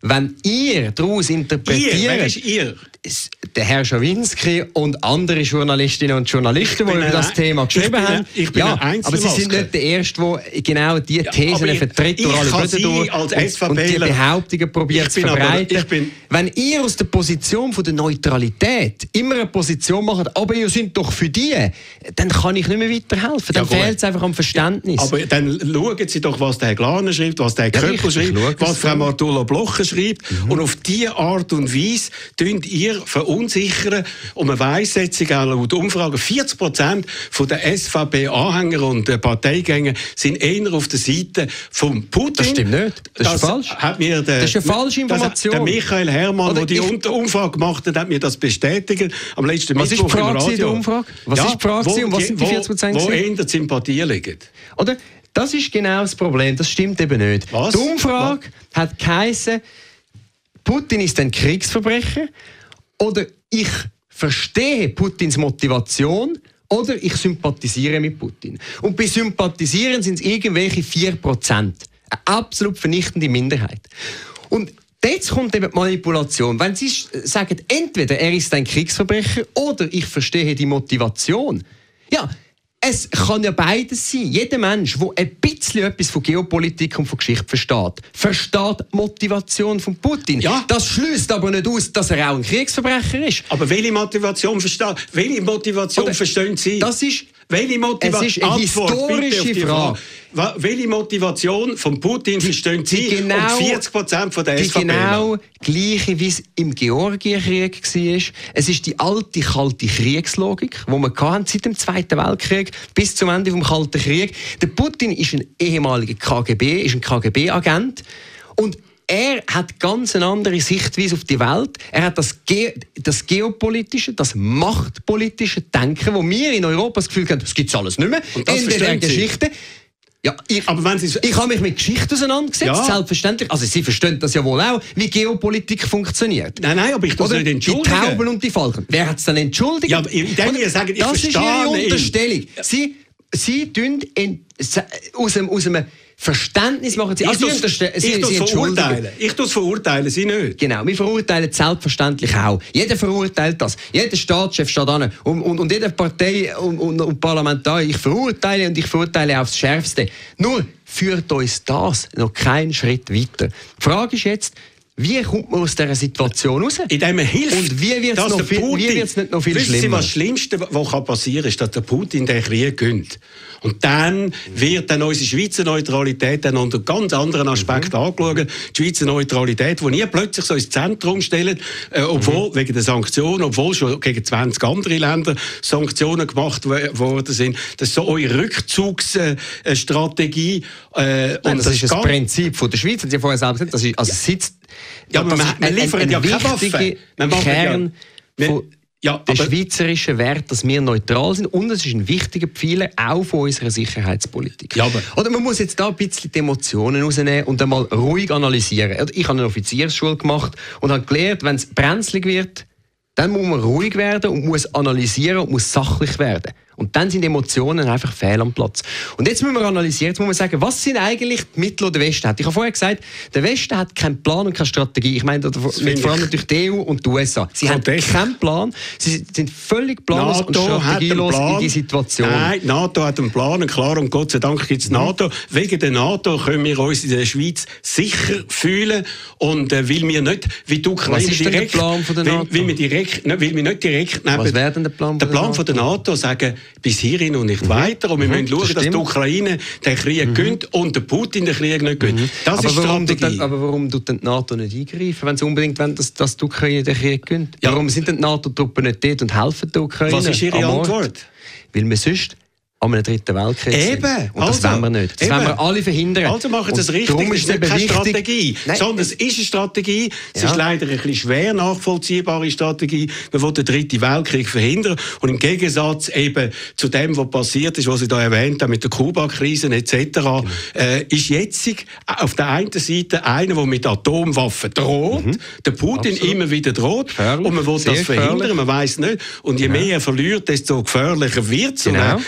wenn ihr daraus interpretiert... Wer ist ihr? Der Herr Schawinski und andere Journalistinnen und Journalisten, die über das Thema geschrieben haben. Ich bin aber sie sind nicht der Erste, der genau diese Thesen vertritt. Ich kann Sie als und die SVPler Behauptungen probiert zu verbreiten. Wenn ihr aus der Position von der Neutralität immer eine Position macht, aber ihr seid doch für die, dann kann ich nicht mehr weiterhelfen. Dann fehlt es einfach am Verständnis. Aber dann schauen Sie doch, was der Herr Glaner schreibt, was der Herr Köppel schreibt, was Frau Martula Blocher schreibt. Und auf diese Art und Weise tun ihr verunsichern. Und man weiss jetzt, laut Umfragen, 40% der SVP-Anhänger und Parteigänger sind eher auf der Seite von Putin. Das stimmt nicht. Das ist falsch. Das ist eine falsche Information. Der Michael Herrmann, der die Umfrage gemacht hat mir das bestätigt. Am letzten Was Mittwoch ist die Frage im Radio. der Umfrage? Was ist die Frage und was sind die 40%? Wo eher die Sympathien liegen? Oder? Das ist genau das Problem. Das stimmt eben nicht. Was? Die Umfrage hat geheißen, Putin ist ein Kriegsverbrecher, oder ich verstehe Putins Motivation, oder ich sympathisiere mit Putin. Und bei Sympathisieren sind es irgendwelche 4%. Eine absolut vernichtende Minderheit. Und jetzt kommt eben die Manipulation. Wenn Sie sagen, entweder er ist ein Kriegsverbrecher oder ich verstehe die Motivation. Ja, es kann ja beides sein. Jeder Mensch, der ein bisschen etwas von Geopolitik und von Geschichte versteht die Motivation von Putin. Ja. Das schließt aber nicht aus, dass er auch ein Kriegsverbrecher ist. Aber welche Motivation verstehen Sie? Das ist, welche Motivation? es ist eine historische Frage. Welche Motivation von Putin verstehen Sie und 40% von der die SVP? genau gleiche, wie es im Georgienkrieg war. Es ist die alte, kalte Kriegslogik, die wir hatten seit dem Zweiten Weltkrieg bis zum Ende des Kalten Krieges. Der Putin ist ein ehemaliger KGB-Agent und er hat ganz eine andere Sichtweise auf die Welt. Er hat das geopolitische, das machtpolitische Denken, wo wir in Europa das Gefühl haben, das gibt es alles nicht mehr. Und das Ende der Geschichte. Ja, ich habe mich mit Geschichte auseinandergesetzt, Ja. Selbstverständlich. Also Sie verstehen das ja wohl auch, wie Geopolitik funktioniert. Nein, aber ich kann es nicht entschuldigen. Die Tauben und die Falken. Wer hat es dann entschuldigt? Ja, aber indem ihr sagt, ich das ist Ihre verstehe ihn. Unterstellung. Sie tun aus einem Verständnis machen Sie. Ich tue es verurteilen, Sie nicht. Genau, wir verurteilen selbstverständlich auch. Jeder verurteilt das. Jeder Staatschef steht an und jede Partei und Parlamentarier. Ich verurteile aufs Schärfste. Nur führt uns das noch keinen Schritt weiter. Die Frage ist jetzt, wie kommt man aus dieser Situation raus? Indem man hilft. Und wie wird es nicht noch viel schlimmer? schlimmer? Sie, was das Schlimmste, was passieren kann, ist, dass der Putin den Krieg gönnt. Und dann wird dann unsere Schweizer Neutralität dann unter ganz anderen Aspekten angeschaut. Die Schweizer Neutralität, die nie plötzlich so ins Zentrum stellen, obwohl wegen der Sanktionen, obwohl schon gegen 20 andere Länder Sanktionen gemacht worden sind. Das ist so eure Rückzugsstrategie. Das ist das Prinzip von der Schweiz. Sie haben vorher selbst gesagt, das ist, also sitzt, ja, aber wir liefern ja keine Waffen. Kern der schweizerischen Wert, dass wir neutral sind. Und es ist ein wichtiger Pfeiler auch von unserer Sicherheitspolitik. Ja, oder man muss jetzt da ein bisschen die Emotionen rausnehmen und einmal ruhig analysieren. Ich habe eine Offiziersschule gemacht und habe gelernt, wenn es brenzlig wird, dann muss man ruhig werden und muss analysieren und muss sachlich werden. Und dann sind Emotionen einfach fehl am Platz. Und jetzt müssen wir analysieren, jetzt muss man sagen, was sind eigentlich die Mittel, die der Westen hat. Ich habe vorher gesagt, der Westen hat keinen Plan und keine Strategie. Ich meine, vor allem durch die EU und die USA. Sie haben keinen Plan, sie sind völlig planlos und strategielos in die Situation. Nein, NATO hat einen Plan, einen klaren, und Gott sei Dank gibt es NATO. Wegen der NATO können wir uns in der Schweiz sicher fühlen und weil wir nicht, wie die Ukraine direkt... Was ist der Plan von der NATO? Weil wir nicht direkt neben... Was wäre denn der Plan von der NATO? Der Plan von der NATO sagen, bis hierhin und nicht weiter. Und wir müssen schauen, dass die Ukraine den Krieg gönnt und der Putin den Krieg nicht gönnt. Das ist Strategie. Aber warum tut denn die NATO nicht eingreifen, wenn sie unbedingt wollen, dass die Ukraine den Krieg gönnt? Ja. Warum sind denn die NATO-Truppen nicht dort und helfen der Ukraine? Was ist Ihre Antwort? Weil wir sonst an einem dritten Weltkrieg sind. Und das wollen wir nicht. Das wollen wir alle verhindern. Also machen Sie es richtig. Das ist keine Strategie, sondern es ist eine Strategie. Es ist leider eine bisschen schwer nachvollziehbare Strategie. Man will den dritten Weltkrieg verhindern. Und im Gegensatz eben zu dem, was passiert ist, was Sie da erwähnt haben, mit der Kuba-Krise etc., ist jetzt auf der einen Seite einer, der mit Atomwaffen droht, der Putin immer wieder droht, gefährlich. Und man will das verhindern, man weiß nicht. Und je mehr er verliert, desto gefährlicher wird es. Genau. Und er verliert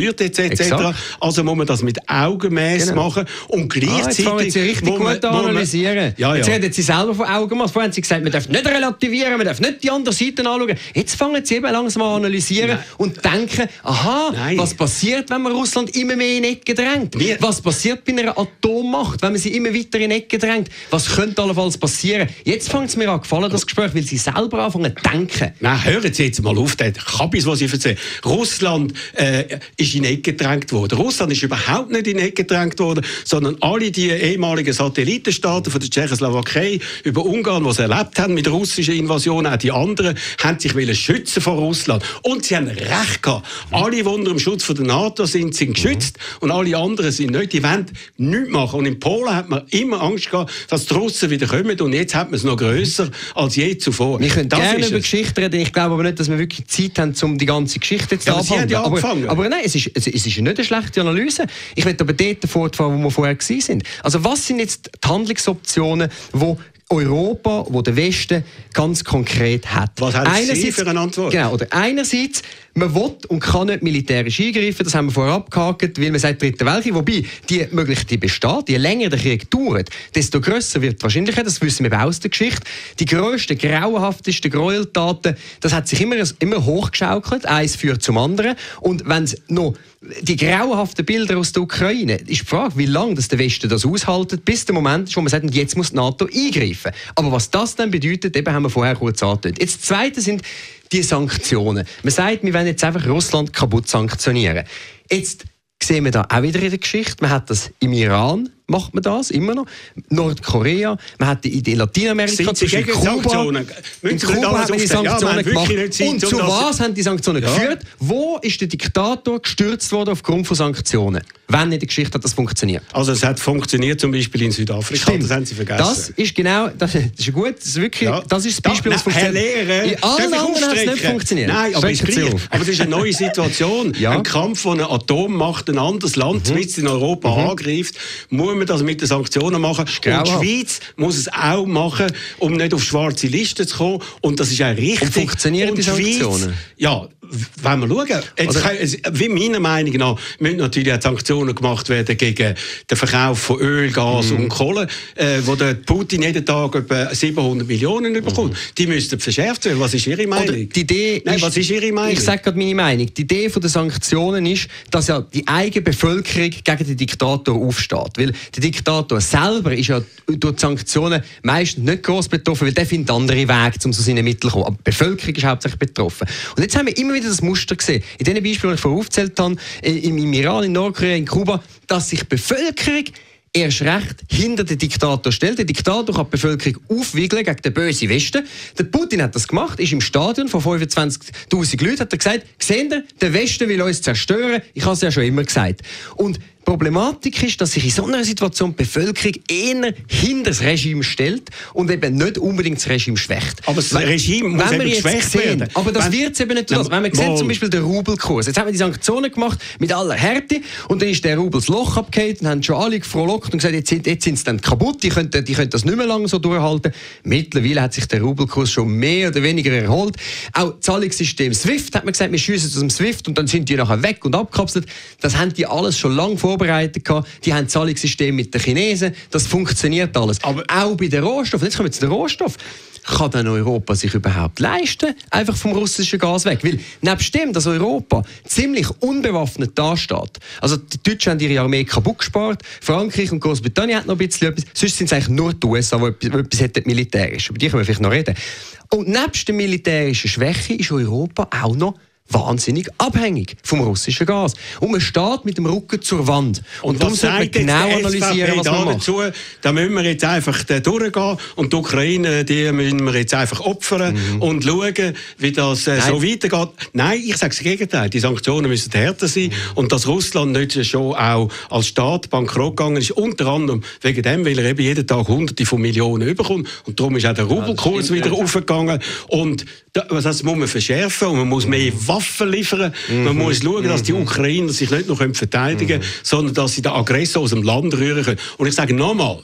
führt jetzt etc. Exakt. Also muss man das mit Augenmaß machen und gleichzeitig... Jetzt fangen Sie richtig gut an analysieren. Ja, Jetzt ja. reden Sie selber von Augenmaß. Vorher haben Sie gesagt, man darf nicht relativieren, man darf nicht die andere Seite anschauen. Jetzt fangen Sie eben langsam an analysieren und denken, aha, Nein. was passiert, wenn man Russland immer mehr in Ecken drängt? Was passiert bei einer Atommacht, wenn man sie immer weiter in Ecken drängt? Was könnte allenfalls passieren? Jetzt fängt es mir an gefallen, das Gespräch, weil Sie selber anfangen zu denken. Nein, hören Sie jetzt mal auf, der Kabis, was ich erzähle. Russland ist in Ecke gedrängt worden. Russland ist überhaupt nicht in Ecke gedrängt worden, sondern alle die ehemaligen Satellitenstaaten von der Tschechoslowakei über Ungarn, die sie erlebt haben mit der russischen Invasion, auch die anderen, haben sich schützen vor Russland. Und sie haben Recht gehabt. Alle, die unter dem Schutz von der NATO sind geschützt und alle anderen sind nicht. Die wollen nichts machen. Und in Polen hat man immer Angst gehabt, dass die Russen wieder kommen und jetzt hat man es noch grösser als je zuvor. Wir können Das gerne ist über es. Geschichte reden. Ich glaube aber nicht, dass wir wirklich Zeit haben, um die ganze Geschichte jetzt Ja, aber Sie haben ja abhandeln. angefangen. Aber nein, es ist nicht eine schlechte Analyse. Ich will aber dort fortfahren, wo wir vorher waren. Also was sind jetzt die Handlungsoptionen, die Europa, wo der Westen ganz konkret hat? Was haben Sie für eine Antwort? Genau, oder einerseits, man will und kann nicht militärisch eingreifen, das haben wir vorher abgehakt, weil man sagt Dritte Weltkrieg, wobei die Möglichkeit besteht, je länger der Krieg dauert, desto grösser wird die Wahrscheinlichkeit, das wissen wir aus der Geschichte, die grössten, grauenhaftesten Gräueltaten, das hat sich immer hochgeschaukelt, eins führt zum anderen, und wenn es noch die grauenhaften Bilder aus der Ukraine, ist die Frage, wie lange der Westen das aushaltet, bis der Moment ist, wo man sagt, jetzt muss die NATO eingreifen. Aber was das dann bedeutet, eben haben wir vorher kurz angedeutet. Jetzt das Zweite sind die Sanktionen. Man sagt, wir wollen jetzt einfach Russland kaputt sanktionieren. Jetzt sehen wir da auch wieder in der Geschichte, man hat das im Iran, macht man das immer noch, Nordkorea, man hat in Lateinamerika, Sind Sie gegen Sanktionen? in Kuba hat man die Sanktionen gemacht. Und zu was haben die Sanktionen geführt? Wo ist der Diktator gestürzt worden aufgrund von Sanktionen? Wenn in der Geschichte hat das funktioniert? Also es hat funktioniert zum Beispiel in Südafrika, Stimmt. das haben Sie vergessen. Das ist genau, das ist gut, das ist wirklich, Ja. das ist das Beispiel, das Herr funktioniert. Lehrer, In allen darf ich anderen hat es nicht aufstrecken? funktioniert. Nein, aber Strecken ist Sie gleich. auf. Aber es ist eine neue Situation. Ja. Ein Kampf, wo eine Atommacht ein anderes Land mitten in Europa angreift, muss man das mit den Sanktionen machen. Und die grauenhaft. Schweiz muss es auch machen, um nicht auf schwarze Listen zu kommen. Und das ist auch richtig. Und funktionieren die Schweiz, Sanktionen? Ja, wenn wir schauen. Jetzt wie meiner Meinung nach müssen natürlich auch Sanktionen gemacht werden gegen den Verkauf von Öl, Gas und Kohle, wo der Putin jeden Tag etwa 700 Millionen bekommt. Die müssten verschärft werden. Was ist Ihre Meinung? Oder die Idee Nein, was ist Ihre Meinung? Ich sage gerade meine Meinung. Die Idee der Sanktionen ist, dass ja die eigene Bevölkerung gegen den Diktator aufsteht. Weil der Diktator selber ist ja durch die Sanktionen meistens nicht gross betroffen, weil der findet andere Wege, um zu seinen Mitteln zu kommen. Aber die Bevölkerung ist hauptsächlich betroffen. Und jetzt haben wir immer wieder das Muster gesehen. In den Beispielen, die ich vorher aufgezählt habe, im Iran, in Nordkorea, in Kuba, dass sich die Bevölkerung erst recht hinter den Diktator stellt. Der Diktator kann die Bevölkerung aufwiegeln gegen den bösen Westen. Der Putin hat das gemacht, ist im Stadion von 25'000 Leuten, hat er gesagt, seht ihr, der Westen will uns zerstören. Ich habe es ja schon immer gesagt. Und die Problematik ist, dass sich in so einer Situation die Bevölkerung eher hinter das Regime stellt und eben nicht unbedingt das Regime schwächt. Aber das Regime muss eben geschwächt werden. Aber das wird es eben nicht. Wenn man sieht zum Beispiel den Rubelkurs. Jetzt haben wir die Sanktionen gemacht mit aller Härte und dann ist der Rubel das Loch abgefallen und haben schon alle gefrohlockt und gesagt, jetzt sind sie dann kaputt, die können das nicht mehr lange so durchhalten. Mittlerweile hat sich der Rubelkurs schon mehr oder weniger erholt. Auch das Zahlungssystem SWIFT hat man gesagt, wir schiessen aus dem SWIFT und dann sind die nachher weg und abgekapselt. Das haben die alles schon lange vorbereitet gehabt. Die haben Zahlungssystem mit den Chinesen. Das funktioniert alles. Aber auch bei den Rohstoffen. Jetzt kommen wir zu den Rohstoffen. Kann denn Europa sich überhaupt leisten, einfach vom russischen Gas weg? Weil nebst dem, dass Europa ziemlich unbewaffnet dasteht, also die Deutschen haben ihre Armee kaputt gespart, Frankreich und Großbritannien haben noch ein bisschen etwas, sonst sind es eigentlich nur die USA, die etwas hätten militärisch. Über die können wir vielleicht noch reden. Und nebst der militärischen Schwäche ist Europa auch noch wahnsinnig abhängig vom russischen Gas. Und man steht mit dem Rücken zur Wand. Und darum sollte man genau analysieren, was man macht. Dazu, da müssen wir jetzt einfach durchgehen und die Ukraine, die müssen wir jetzt einfach opfern und schauen, wie das so weitergeht. Nein, ich sage das Gegenteil. Die Sanktionen müssen härter sein und dass Russland nicht schon auch als Staat bankrott gegangen ist, unter anderem wegen dem, weil er eben jeden Tag Hunderte von Millionen überkommt und darum ist auch der Rubelkurs wieder aufgegangen und das muss man verschärfen und man muss mehr Waffen liefern. Man muss schauen, dass die Ukrainer sich nicht noch verteidigen können, sondern dass sie den Aggressor aus dem Land rühren können. Und ich sage nochmal,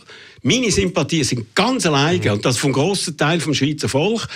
meine Sympathien sind ganz alleine, und das vom grossen Teil vom Schweizer Volk,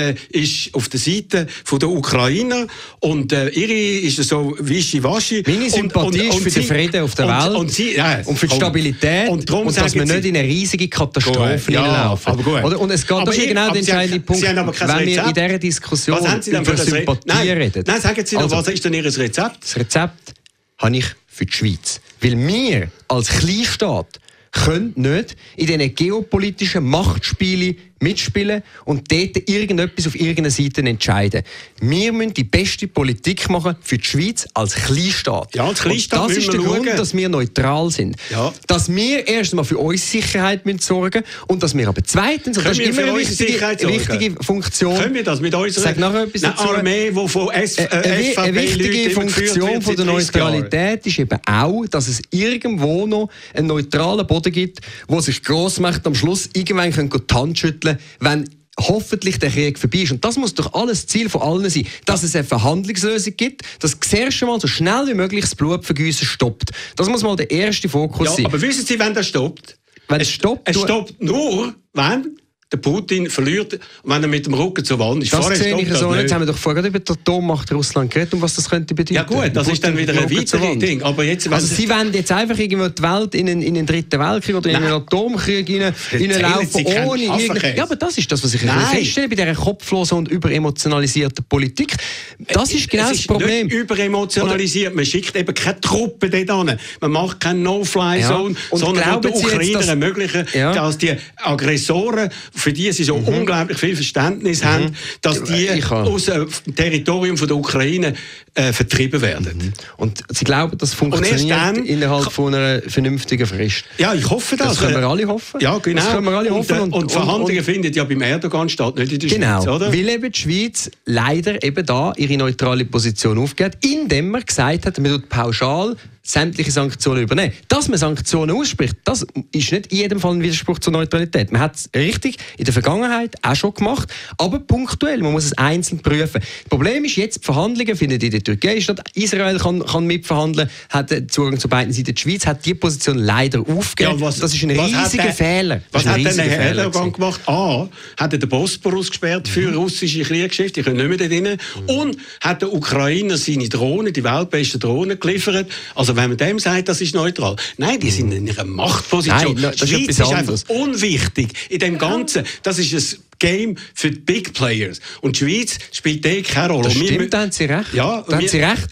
ist auf der Seite der Ukrainer, und ihre ist so wischiwaschi. Meine Sympathie ist für den Frieden auf der Welt und für die Stabilität und dass wir nicht in eine riesige Katastrophe hineinlaufen. Und es geht, das ist genau der entscheidende Punkt, wenn wir in dieser Diskussion über Sympathie reden. Nein, sagen Sie doch, was ist denn Ihr Rezept? Das Rezept habe ich für die Schweiz. Weil wir als Kleinstaat können nicht in diesen geopolitischen Machtspielen mitspielen und dort irgendetwas auf irgendeiner Seite entscheiden. Wir müssen die beste Politik machen für die Schweiz als Kleinstaat. Ja, als Kleinstaat und das ist der Grund, dass wir neutral sind. Ja. Dass wir erst einmal für unsere Sicherheit sorgen müssen und dass wir aber zweitens, und das ist immer eine wichtige Funktion, können wir das mit unserer Armee, die von eine wichtige Funktion von der Neutralität ist eben auch, dass es irgendwo noch einen neutralen Boden gibt, wo sich Grossmächte am Schluss irgendwann die Hand schütteln, wenn hoffentlich der Krieg vorbei ist. Und das muss doch alles Ziel von allen sein, dass es eine Verhandlungslösung gibt, dass zuerst einmal so schnell wie möglich das Blutvergießen stoppt. Das muss mal der erste Fokus sein. Aber wissen Sie, wann das stoppt? Es stoppt nur, wenn der Putin verliert, wenn er mit dem Rücken zur Wand ist. Das sehe ich so nicht. Jetzt haben wir doch vorher über die Atommacht Russland geredet und was das könnte bedeuten. Ja gut, das ist dann wieder ein weiteres Ding. Aber jetzt, also Sie wollen jetzt einfach irgendwo die Welt in einen dritten Weltkrieg oder in einen Atomkrieg hineinlaufen, ohne irgendeine... Ja, aber das ist das, was ich feststelle bei dieser kopflosen und überemotionalisierten Politik. Das ist genau das Problem. Nicht überemotionalisiert. Man schickt eben keine Truppen dort hin. Man macht keine No-Fly-Zone, sondern den Ukrainern ermöglichen, dass die Aggressoren, für die sie so unglaublich viel Verständnis haben, dass die aus dem Territorium der Ukraine vertrieben werden. Und Sie glauben, das funktioniert innerhalb von einer vernünftigen Frist? Ja, ich hoffe das. Das können wir alle hoffen. Ja, genau. Das können wir alle hoffen. Und Verhandlungen finden ja beim Erdogan statt, nicht in der Schweiz, oder? Weil eben die Schweiz leider eben da ihre neutrale Position aufgeht, indem man gesagt hat, man tut pauschal sämtliche Sanktionen übernehmen. Dass man Sanktionen ausspricht, das ist nicht in jedem Fall ein Widerspruch zur Neutralität. Man hat es richtig in der Vergangenheit auch schon gemacht, aber punktuell, man muss es einzeln prüfen. Das Problem ist jetzt, die Verhandlungen finden in der Türkei statt. Israel kann mitverhandeln, hat Zugang zu beiden Seiten. Die Schweiz hat diese Position leider aufgegeben. Ja, das ist ein riesiger Fehler. Was hat denn Herr Erdogan gemacht? A, hat er den Bosporus gesperrt für russische Kriegsschiffe, die können nicht mehr da rein. Und hat der Ukrainer seine Drohnen, die weltbesten Drohnen geliefert. Also wenn man dem sagt, das ist neutral. Nein, die sind in einer Machtposition. Nein, die Schweiz ist einfach unwichtig in dem Ganzen. Das ist ein Game für die Big Players. Und die Schweiz spielt keine Rolle. Das stimmt, da haben Sie recht. Ja, da haben Sie recht.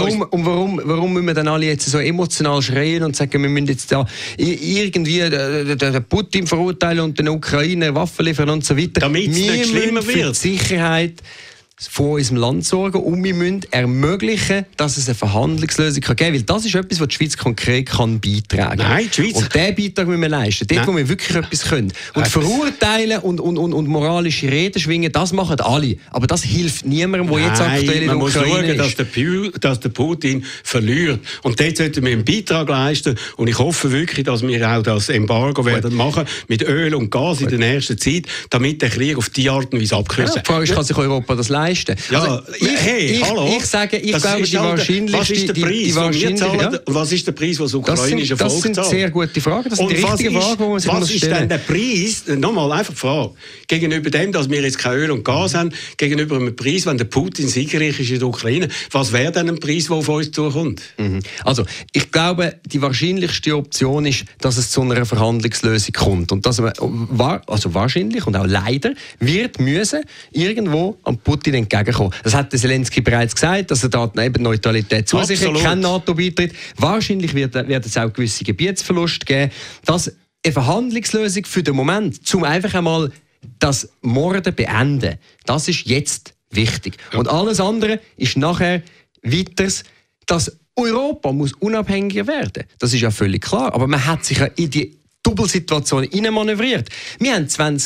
Warum müssen wir dann alle jetzt so emotional schreien und sagen, wir müssen jetzt da irgendwie den Putin verurteilen und den Ukrainer Waffen liefern und so weiter? Damit es nicht schlimmer wird. Für die Sicherheit von unserem Land sorgen und wir müssen ermöglichen, dass es eine Verhandlungslösung geben kann. Weil das ist etwas, was die Schweiz konkret beitragen kann. Nein, die Schweiz... Und diesen Beitrag müssen wir leisten. Dort, wo wir wirklich etwas können. Und verurteilen und moralische Reden schwingen, das machen alle. Aber das hilft niemandem, der jetzt aktuell in der Ukraine ist. Man muss schauen, dass der Putin verliert. Und dort sollten wir einen Beitrag leisten. Und ich hoffe wirklich, dass wir auch das Embargo werden machen mit Öl und Gas in der nächsten Zeit, damit der Krieg auf die Art und Weise abkürzt. Ja, die Frage ist, kann sich Europa das leisten? Ja, also, ich sage, ich glaube, die wahrscheinlichste... Was ist der Preis, was ist der Preis, was das ukrainische Volk zahlt? Das sind sehr gute Fragen. Das sind die richtigen Fragen, die man sich was ist denn der Preis, nochmal einfach die Frage, gegenüber dem, dass wir jetzt kein Öl und Gas haben, gegenüber einem Preis, wenn der Putin siegreich ist in der Ukraine, was wäre denn ein Preis, der auf uns zukommt? Also, ich glaube, die wahrscheinlichste Option ist, dass es zu einer Verhandlungslösung kommt. Und dass man, also wahrscheinlich und auch leider, wird müssen irgendwo am Putin entgegenkommen. Das hat der Zelensky bereits gesagt, dass er da eben Neutralität zusichert, kein NATO-Beitritt. Wahrscheinlich wird es auch gewisse Gebietsverluste geben. Dass eine Verhandlungslösung für den Moment, um einfach einmal das Morden beenden, das ist jetzt wichtig. Ja. Und alles andere ist nachher weiters, dass Europa muss unabhängiger werden. Das ist ja völlig klar. Aber man hat sich ja in die Doppelsituation manövriert. Wir haben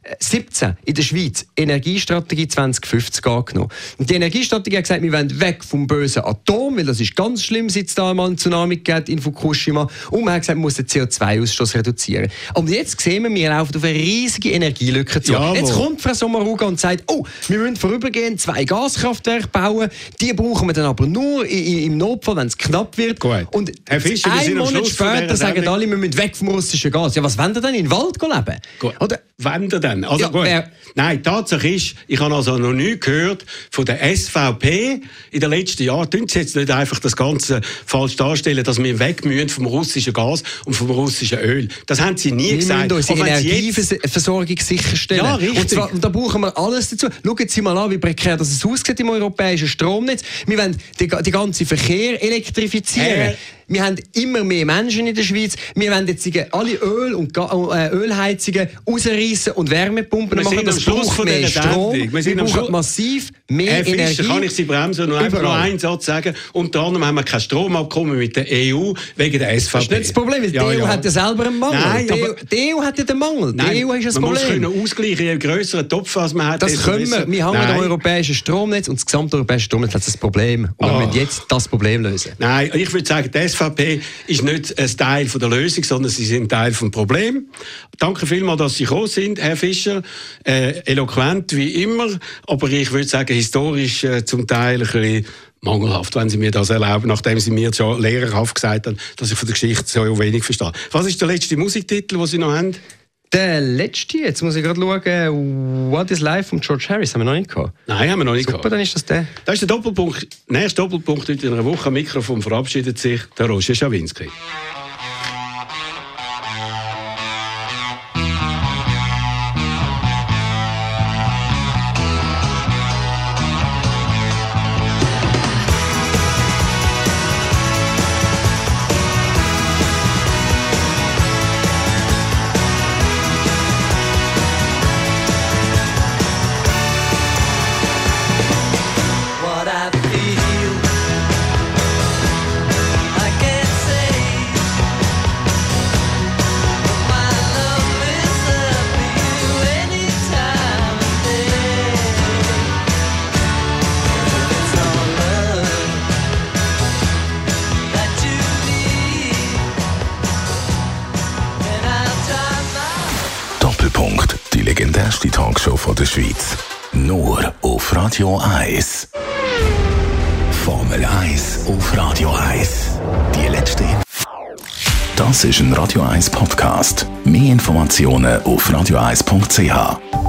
2017 in der Schweiz Energiestrategie 2050 angenommen. Und die Energiestrategie hat gesagt, wir wollen weg vom bösen Atom, weil das ist ganz schlimm, seit es da mal einen Tsunami gegeben in Fukushima. Und man hat gesagt, man muss den CO2-Ausstoß reduzieren. Aber jetzt sehen wir laufen auf eine riesige Energielücke zu. Jawohl. Jetzt kommt Frau Sommaruga und sagt, wir müssen vorübergehend 2 Gaskraftwerke bauen. Die brauchen wir dann aber nur im Notfall, wenn es knapp wird. Gut. Und Herr Fischer, wir sind einen am Monat Schluss von später dieser sagen Sendung. alle, wir müssen weg vom russischen Gas. Ja, was wollen ihr denn in den Wald leben? Gut. Oder? Wenn ihr denn? Also Ja, gut. wer- Nein, Tatsache ist, ich habe also noch nie gehört von der SVP in den letzten Jahren. Tun Sie jetzt nicht einfach das Ganze falsch darstellen, dass wir weg müssen vom russischen Gas und vom russischen Öl. Das haben Sie nie Wir gesagt. müssen unsere Auch wenn Sie jetzt- Energieversorgung sicherstellen. Ja, richtig. Und da brauchen wir alles dazu. Schauen Sie mal an, wie prekär das aussieht im europäischen Stromnetz. Wir wollen den ganzen Verkehr elektrifizieren. Wir haben immer mehr Menschen in der Schweiz. Wir wollen jetzt alle Öl- und Ölheizungen rausreißen und Wärmepumpen Wir machen. sind Das am Schluss braucht von mehr dieser Strom. Sendung. Wir Wir sind am brauchen Schluss- massiv mehr Herr Fischer, Energie. kann ich Sie bremsen und nur einfach nur Überall. einen Satz sagen? Unter anderem haben wir kein Stromabkommen mit der EU wegen der SVP. Das ist nicht das Problem, weil die EU hat ja selber einen Mangel. Nein, die, aber- EU, die EU hat ja den Mangel. Nein, Die EU ist das man muss Problem. können ausgleichen, je grösseren Topf als man hat. Das desto können wir. besser. Wir haben Nein. das europäische Stromnetz und das gesamte europäische Stromnetz hat das Problem. Und wir müssen jetzt das Problem lösen. Nein, ich würde sagen, die SVP ist nicht ein Teil von der Lösung, sondern sie sind Teil des Problems. Danke vielmals, dass Sie gekommen sind, Herr Fischer. Eloquent wie immer, aber ich würde sagen, historisch zum Teil ein bisschen mangelhaft, wenn Sie mir das erlauben, nachdem Sie mir schon lehrerhaft gesagt haben, dass ich von der Geschichte so wenig verstehe. Was ist der letzte Musiktitel, den Sie noch haben? Der letzte, jetzt muss ich gerade schauen, What is Life von George Harris, haben wir noch nicht gehabt. Nein, haben wir noch nicht Super, gehabt. dann ist das der. Das ist der Doppelpunkt. Nächster Doppelpunkt heute in einer Woche. Am Mikrofon verabschiedet sich der Roger Schawinski. What I feel, I can't say. My love is up for you anytime of day. It's all love that you need, and I'll try my Doppelpunkt, die legendärste Talkshow von der Schweiz. Nur auf Radio 1. Formel 1 auf Radio 1. Die letzte. Das ist ein Radio 1 Podcast. Mehr Informationen auf radio1.ch.